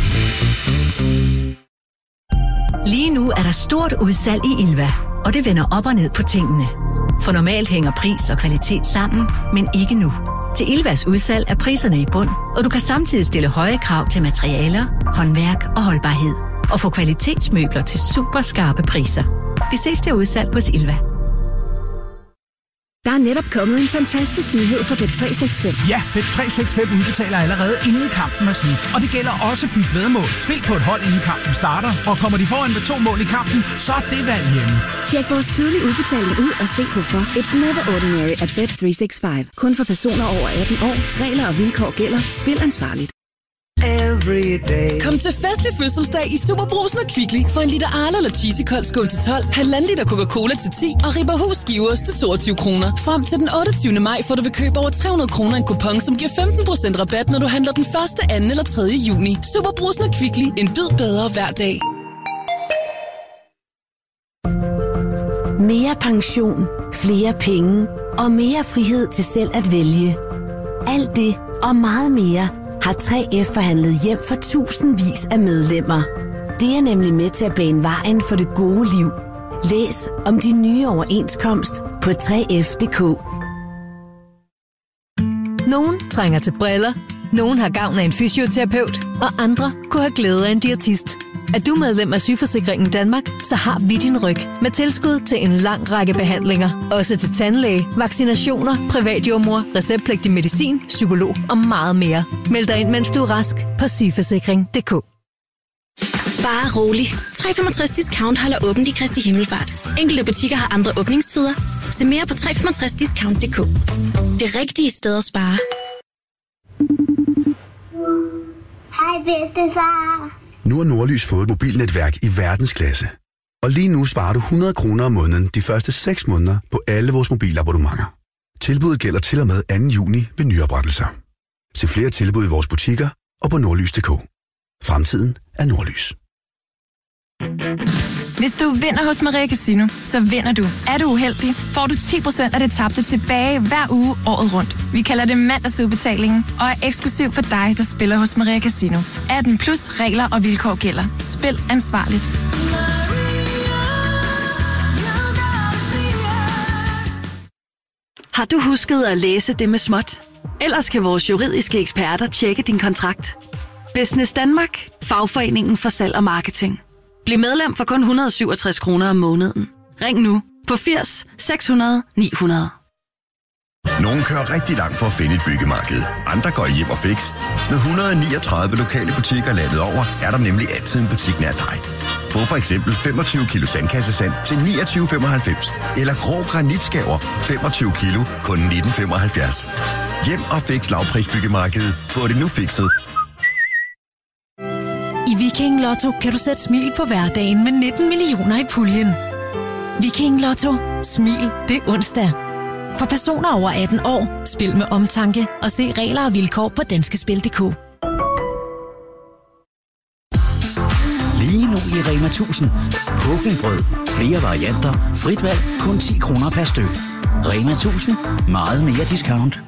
Lige nu er der stort udsalg i Ilva, og det vender op og ned på tingene. For normalt hænger pris og kvalitet sammen, men ikke nu. Til Ilvas udsalg er priserne i bund, og du kan samtidig stille høje krav til materialer, håndværk og holdbarhed. Og få kvalitetsmøbler til super skarpe priser. Vi ses til udsalg hos Ilva. Der er netop kommet en fantastisk nyhed for Bet tre seks fem. Ja, Bet tre seks fem udbetaler allerede inden kampen er slut. Og det gælder også byt væddemål. Spil på et hold inden kampen starter, og kommer de foran med to mål i kampen, så er det valg hjemme. Tjek vores tidlige udbetaling ud og se hvorfor. It's never ordinary at Bet tre seks fem. Kun for personer over atten år. Regler og vilkår gælder. Spil ansvarligt. Kom til fest i fødselsdag i Superbrusen og Kvickly for en liter Arla eller Cheesy Kold skål til tolv, halvanden liter Coca-Cola til ti og Ribberhus skiveost til toogtyve kroner. Frem til den otteogtyvende maj får du ved køb over tre hundrede kroner en kupon, som giver femten procent rabat, når du handler den første, anden eller tredje juni. Superbrusen og Kvickly. En bid bedre hver dag. Mere pension, flere penge og mere frihed til selv at vælge. Alt det og meget mere har tre F forhandlet hjem for tusindvis af medlemmer. Det er nemlig med til at bane vejen for det gode liv. Læs om de nye overenskomst på tre F punktum d k. Nogen trænger til briller, nogen har gavn af en fysioterapeut, og andre kunne have glæde af en diætist. Er du medlem af Sygeforsikringen Danmark, så har vi din ryg med tilskud til en lang række behandlinger. Også til tandlæge, vaccinationer, privatjordmor, receptpligtig medicin, psykolog og meget mere. Meld dig ind, mens du er rask på sygeforsikring punktum d k. Bare rolig. tre komma femogtres Discount holder åbent i Kristi Himmelfart. Enkelte butikker har andre åbningstider. Se mere på tre komma femogtres discount punktum d k. Det rigtige sted at spare. Hej bedstefar. Nu har Nordlys fået et mobilnetværk i verdensklasse. Og lige nu sparer du hundrede kroner om måneden de første seks måneder på alle vores mobilabonnementer. Tilbuddet gælder til og med anden juni ved nyoprettelser. Se flere tilbud i vores butikker og på nordlys punktum d k. Fremtiden er Nordlys. Hvis du vinder hos Maria Casino, så vinder du. Er du uheldig, får du ti procent af det tabte tilbage hver uge året rundt. Vi kalder det mandagsudbetalingen og er eksklusiv for dig, der spiller hos Maria Casino. atten plus regler og vilkår gælder. Spil ansvarligt. Har du husket at læse det med småt? Ellers kan vores juridiske eksperter tjekke din kontrakt. Business Danmark, fagforeningen for salg og marketing. Bliv medlem for kun et hundrede og syvogtres kroner om måneden. Ring nu på firs seks hundrede ni hundrede. Nogle kører rigtig langt for at finde et byggemarked. Andre går hjem og fix. Med et hundrede og niogtredive lokale butikker landet over, er der nemlig altid en butik nær dig. Få for eksempel femogtyve kilo sandkassesand til niogtyve femoghalvfems. Eller grå granitskaver femogtyve kilo kun nitten femoghalvfjerds. Hjem og fix lavprisbyggemarkedet. Få det nu fikset. I Viking Lotto kan du sætte smil på hverdagen med nitten millioner i puljen. Viking Lotto. Smil det er onsdag. For personer over atten år, spil med omtanke og se regler og vilkår på danskespil punktum d k. Lige nu i Rema tusind. Pukkelbrød. Flere varianter. Frit valg. Kun ti kroner per styk. Rema tusind. Meget mere discount.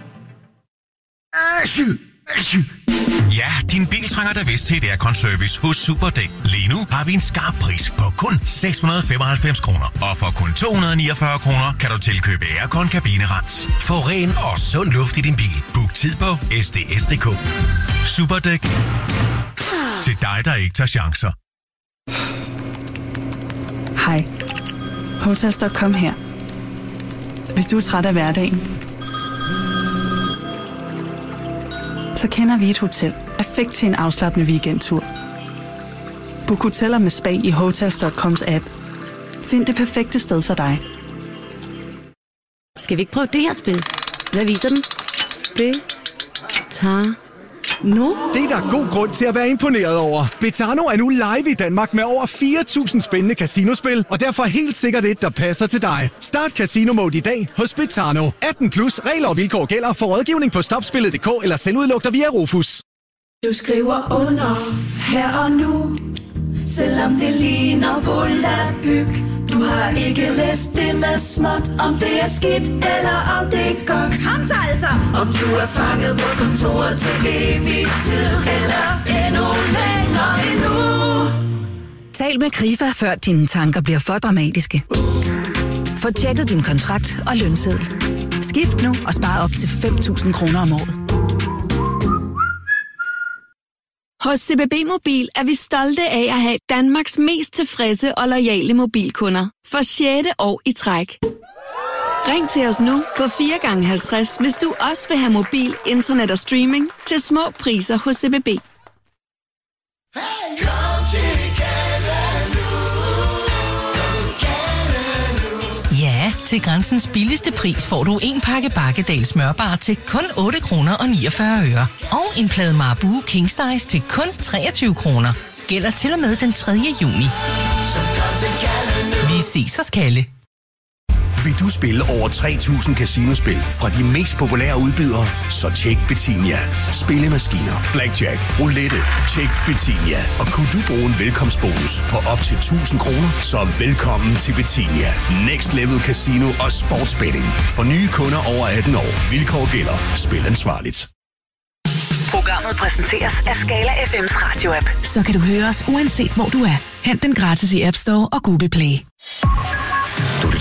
Ja, din bil trænger da vist til et aircon-service hos Superdæk. Lige nu har vi en skarp pris på kun seks hundrede og femoghalvfems kroner. Og for kun to hundrede og niogfyrre kroner kan du tilkøbe aircon kabinerens. Få ren og sund luft i din bil. Book tid på S D S punktum d k. Superdæk. Til dig, der ikke tager chancer. Hej. Hotels punktum com her. Hvis du er træt af hverdagen, så kender vi et hotel. Perfekt til en afslappende weekendtur. Book hoteller med spa i Hotels punktum coms app. Find det perfekte sted for dig. Skal vi ikke prøve det her spil? Hvad viser den? Det tager nu. Det er der god grund til at være imponeret over. Betano er nu live i Danmark med over fire tusind spændende casinospil, og derfor helt sikkert et, der passer til dig. Start Casino Mode i dag hos Betano. atten plus regler og vilkår gælder. For rådgivning på stopspillet punktum d k eller selvudlugter via Rufus. Du skriver under her og nu, selvom det ligner volapyk. Du har ikke læst det med småt, om det er skidt eller om det er godt. Kom så altså! Om du er fanget på kontoret til evig tid, eller endnu længere endnu. Tal med Krifa, før dine tanker bliver for dramatiske. Få tjekket din kontrakt og lønseddel. Skift nu og spar op til fem tusind kroner om året. Hos C B B Mobil er vi stolte af at have Danmarks mest tilfredse og loyale mobilkunder for sjette år i træk. Ring til os nu på fire gange halvtreds, hvis du også vil have mobil, internet og streaming til små priser hos C B B. Ja, til Grænsens billigste pris får du en pakke Bakkedal smørbar til kun otte kroner og niogfyrre øre. Og en plade Marabou King Size til kun treogtyve kroner. Gælder til og med den tredje juni. Vi ses hos Kalle. Vil du spille over tre tusind casinospil fra de mest populære udbydere? Så tjek Betinia. Spillemaskiner, blackjack, roulette. Tjek Betinia. Og kunne du bruge en velkomstbonus på op til tusind kroner? Så velkommen til Betinia. Next Level Casino og Sportsbetting. For nye kunder over atten år. Vilkår gælder. Spil ansvarligt. Programmet præsenteres af Skala F M's radioapp. Så kan du høre os uanset hvor du er. Hent den gratis i App Store og Google Play.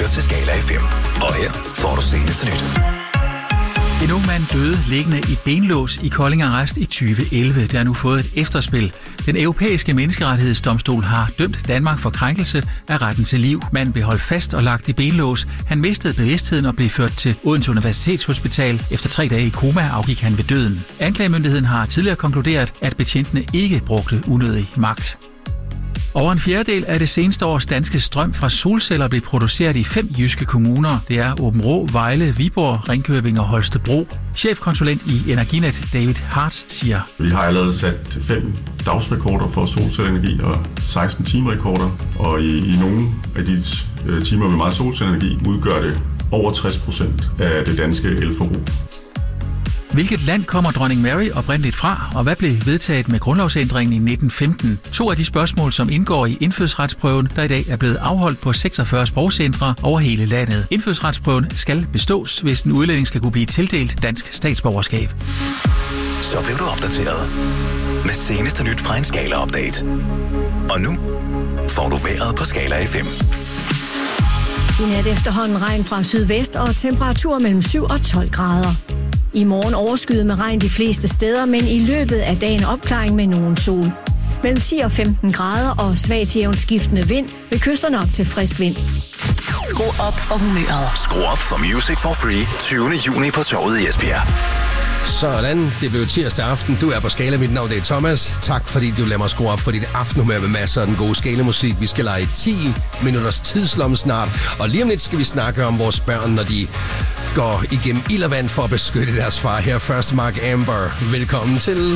lytter til Skala F M. Og her får du seneste nyt. En ung mand døde liggende i benlås i Kolding Arrest i tyve elleve. Der er nu fået et efterspil. Den europæiske menneskerettighedsdomstol har dømt Danmark for krænkelse af retten til liv. Manden blev holdt fast og lagt i benlås. Han mistede bevidstheden og blev ført til Odense Universitetshospital. Efter tre dage i koma afgik han ved døden. Anklagemyndigheden har tidligere konkluderet, at betjentene ikke brugte unødig magt. Over en fjerdedel af det seneste års danske strøm fra solceller blev produceret i fem jyske kommuner. Det er Aabenraa, Vejle, Viborg, Ringkøbing og Holstebro. Chefkonsulent i Energinet, David Hart, siger: Vi har allerede sat fem dagsrekorder for solcelleenergi og seksten timerekorder. Og i, i nogle af de timer med meget solcelleenergi udgør det over tres procent af det danske elforbrug. Hvilket land kommer dronning Mary oprindeligt fra, og hvad blev vedtaget med grundlovsændringen i nitten femten? To af de spørgsmål, som indgår i indfødsretsprøven, der i dag er blevet afholdt på seksogfyrre sprogcentre over hele landet. Indfødsretsprøven skal bestås, hvis en udlænding skal kunne blive tildelt dansk statsborgerskab. Så blev du opdateret med seneste nyt fra en Skala-update. Og nu får du vejret på Skala F M. I nat efterhånden regn fra sydvest og temperaturer mellem syv og tolv grader. I morgen overskyet med regn de fleste steder, men i løbet af dagen opklaring med nogen sol. Mellem ti og femten grader og svag til jævnt skiftende vind ved kysterne op til frisk vind. Skru op for humøret. Skru op for Music for Free tyvende juni på Torvet i Esbjerg. Sådan, det blev tirsdag aften. Du er på Skala, mit navn er Thomas. Tak fordi du lader mig skrue op for dit aftenhumør med masser af den gode Skala-musik. Vi skal lege ti minutters tidslomme snart. Og lige om lidt skal vi snakke om vores børn, når de går igennem ild og vand for at beskytte deres far. Her først Mark Amber. Velkommen til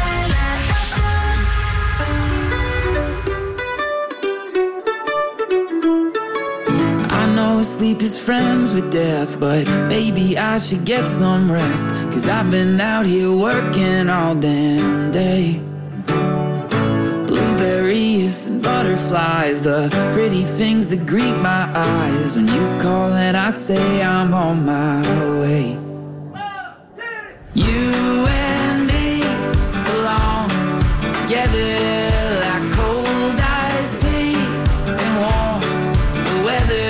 Sleep is friends with death, but maybe I should get some rest, 'cause I've been out here working all damn day. Blueberries and butterflies, the pretty things that greet my eyes when you call and I say I'm on my way. You and me belong together like cold iced tea and warm weather.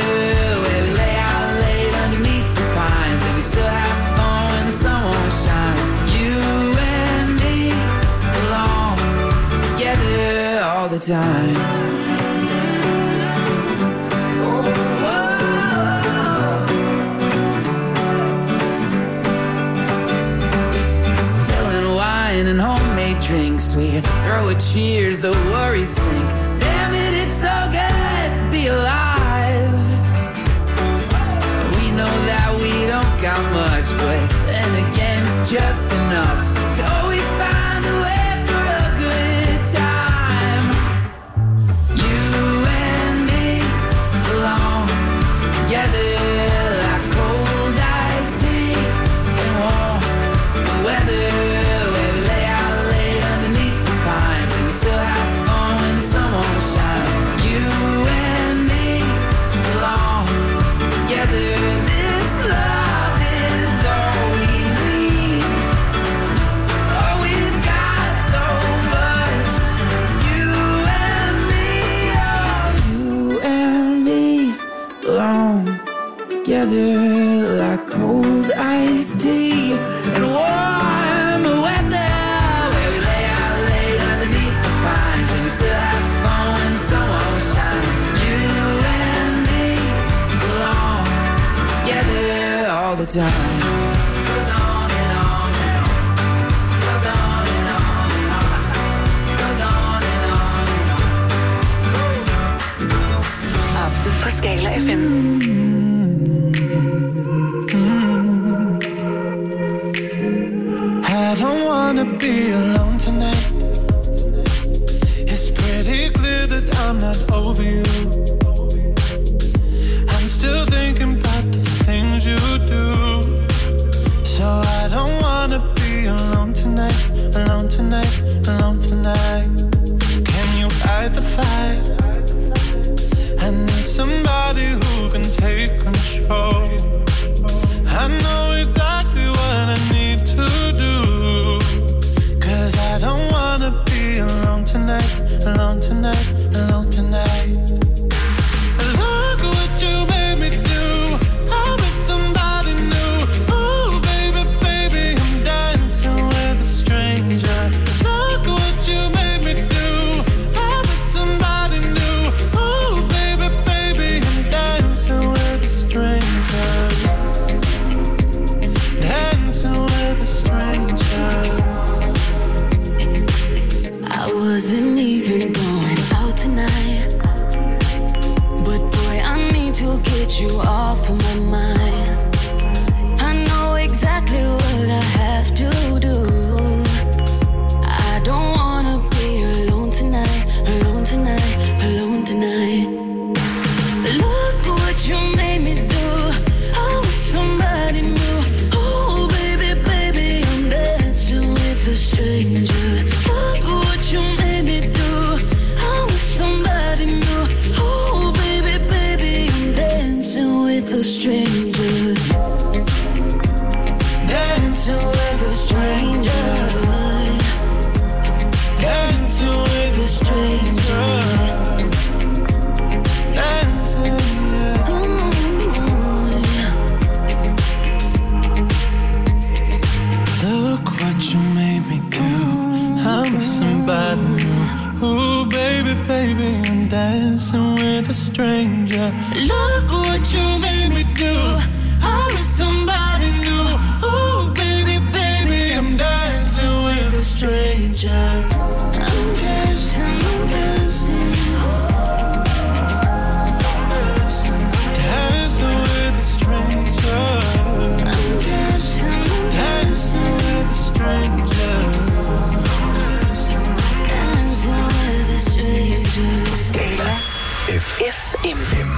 Still have fun when the sun won't shine. You and me belong together all the time. Oh, spilling wine and homemade drinks, we throw a cheers, the worries sink. Damn it, it's so good to be alive. We know that we don't got much, but then again it's just enough to always find a way for a good time. You and me belong together like cold iced tea and warm weather, where we lay out late underneath the pines and we still have fun when the sun won't shine. You and me belong together. This love is all we need. Oh, we've got so much. You and me, oh, you and me belong together like cold iced tea and warm weather, where we lay out late underneath the pines and we still have fun when the sun won't shine. You and me belong together all the time. Goes on and on and on. Goes on and on and on. Goes on and on and on. Aften på Skala F M. I don't wanna be alone tonight. It's pretty clear that I'm not over you. I'm still thinking about the things you do. So I don't wanna be alone tonight, alone tonight, alone tonight. Can you fight the fight? I need somebody who can take control. I know exactly what I need to do, 'cause I don't wanna be alone tonight, alone tonight, alone tonight. Look what you made me do. get you off of my mind. I know exactly what I have to do. I don't wanna be alone tonight, alone tonight, alone tonight. Look what you made me do. I was somebody new. Oh baby, baby, I'm dancing with a stranger. Look what you made me do. I was somebody new. Oh baby, baby, I'm dancing with a stranger. Dancing with a stranger. Dancing with a stranger. Dancing, yeah. Look what you made me do. I'm somebody new. Ooh, baby, baby, I'm dancing with a stranger. Look what you made me do. I'm somebody new. Ooh, baby, baby, I'm dancing with a stranger. I'm dancing, I'm dancing. Dancing with a stranger. I'm dancing, I'm dancing with a stranger. Dancing with a stranger. Skala F M.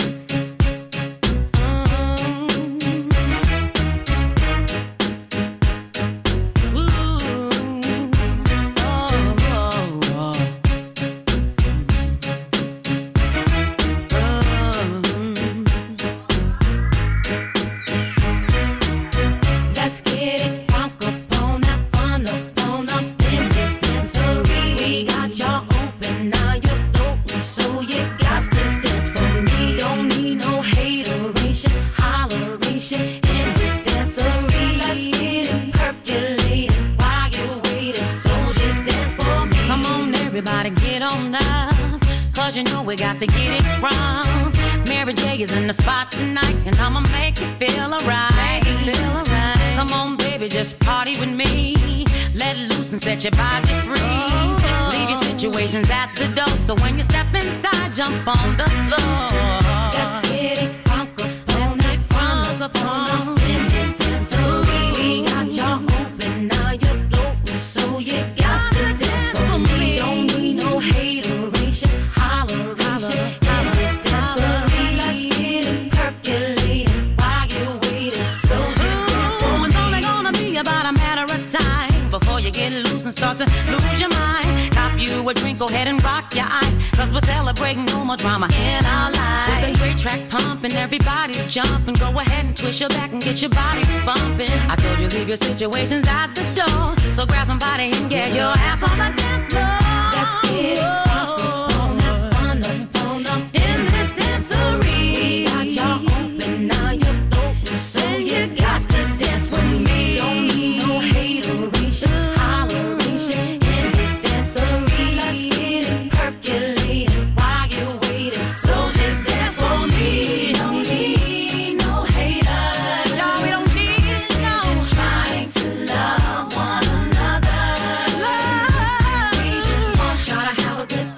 Your body free. Leave your situations at the door. So when you step inside, jump on the floor. Let's get it crunk up, let's get crunk up on in this dancery. We got y'all open, now you're floating, so you got to dance for me. Don't need no hateration, holleration in this dancery. Let's get it percolating while you're waiting. So just dance for me. It's only gonna be about a matter of time before you get loose and start to lose your mind. Cop you a drink, go ahead and rock your eyes, cause we're celebrating no more drama in our lives. With a great track pumping, everybody's jumping. Go ahead and twist your back and get your body bumping. I told you leave your situations at the door, so grab somebody and get your ass on the dance floor. Let's get it crunk up, on that fun up, on up in this dancery. Got y'all open, now you're floating, so you got to dance with me. Don't need no hateration, holleration in this dancery. Let's get it percolating while you're waiting. So just dance for me. Don't need no haters. No, we don't need no. Just trying to love one another. Love. We just want y'all to have a good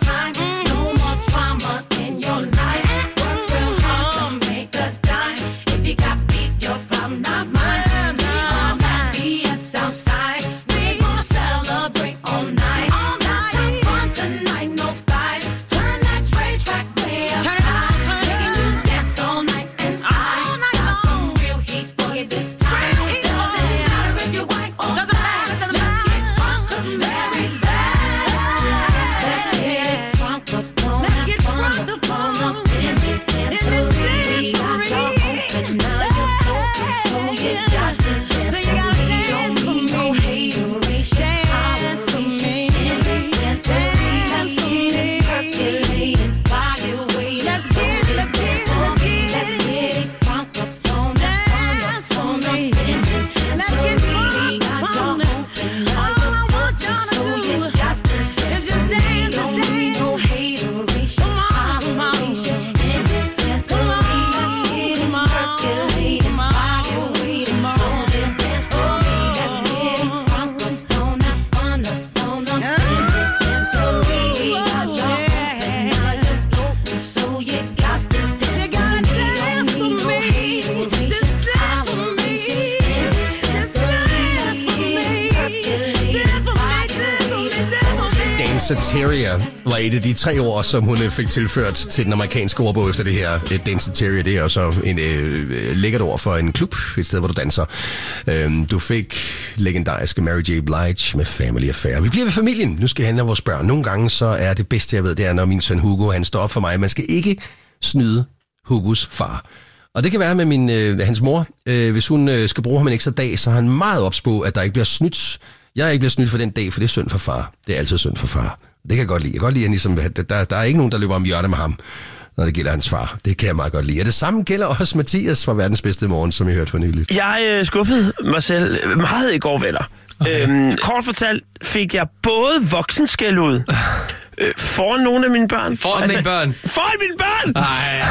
Danceteria var et af de tre ord, som hun fik tilført til den amerikanske ordbog efter det her. Danceteria, det er jo så en øh, lækkert ord for en klub, et sted, hvor du danser. Øhm, du fik legendariske Mary J. Blige med Family Affair. Vi bliver ved familien. Nu skal det handle om vores børn. Nogle gange så er det bedste, jeg ved, det er, når min søn Hugo, han står op for mig. Man skal ikke snyde Hugos far. Og det kan være med min, øh, hans mor. Øh, hvis hun øh, skal bruge ham en ekstra dag, så er han meget ops på, at der ikke bliver snydt. Jeg ikke bliver snydt for den dag, for det er synd for far. Det er altid synd for far. Det kan jeg godt lide. Jeg kan godt lide, at ligesom, der, der er ikke nogen, der løber om hjørnet med ham, når det gælder hans far. Det kan jeg meget godt lide. Og det samme gælder også Mathias fra Verdens Bedste Morgen, som I hørte for nyligt. Jeg øh, skuffede mig selv meget i går, venner. Okay. Øhm, kort fortalt fik jeg både voksenskæld ud øh, foran nogle af mine børn. Foran altså, mine børn? Foran mine børn! Nej.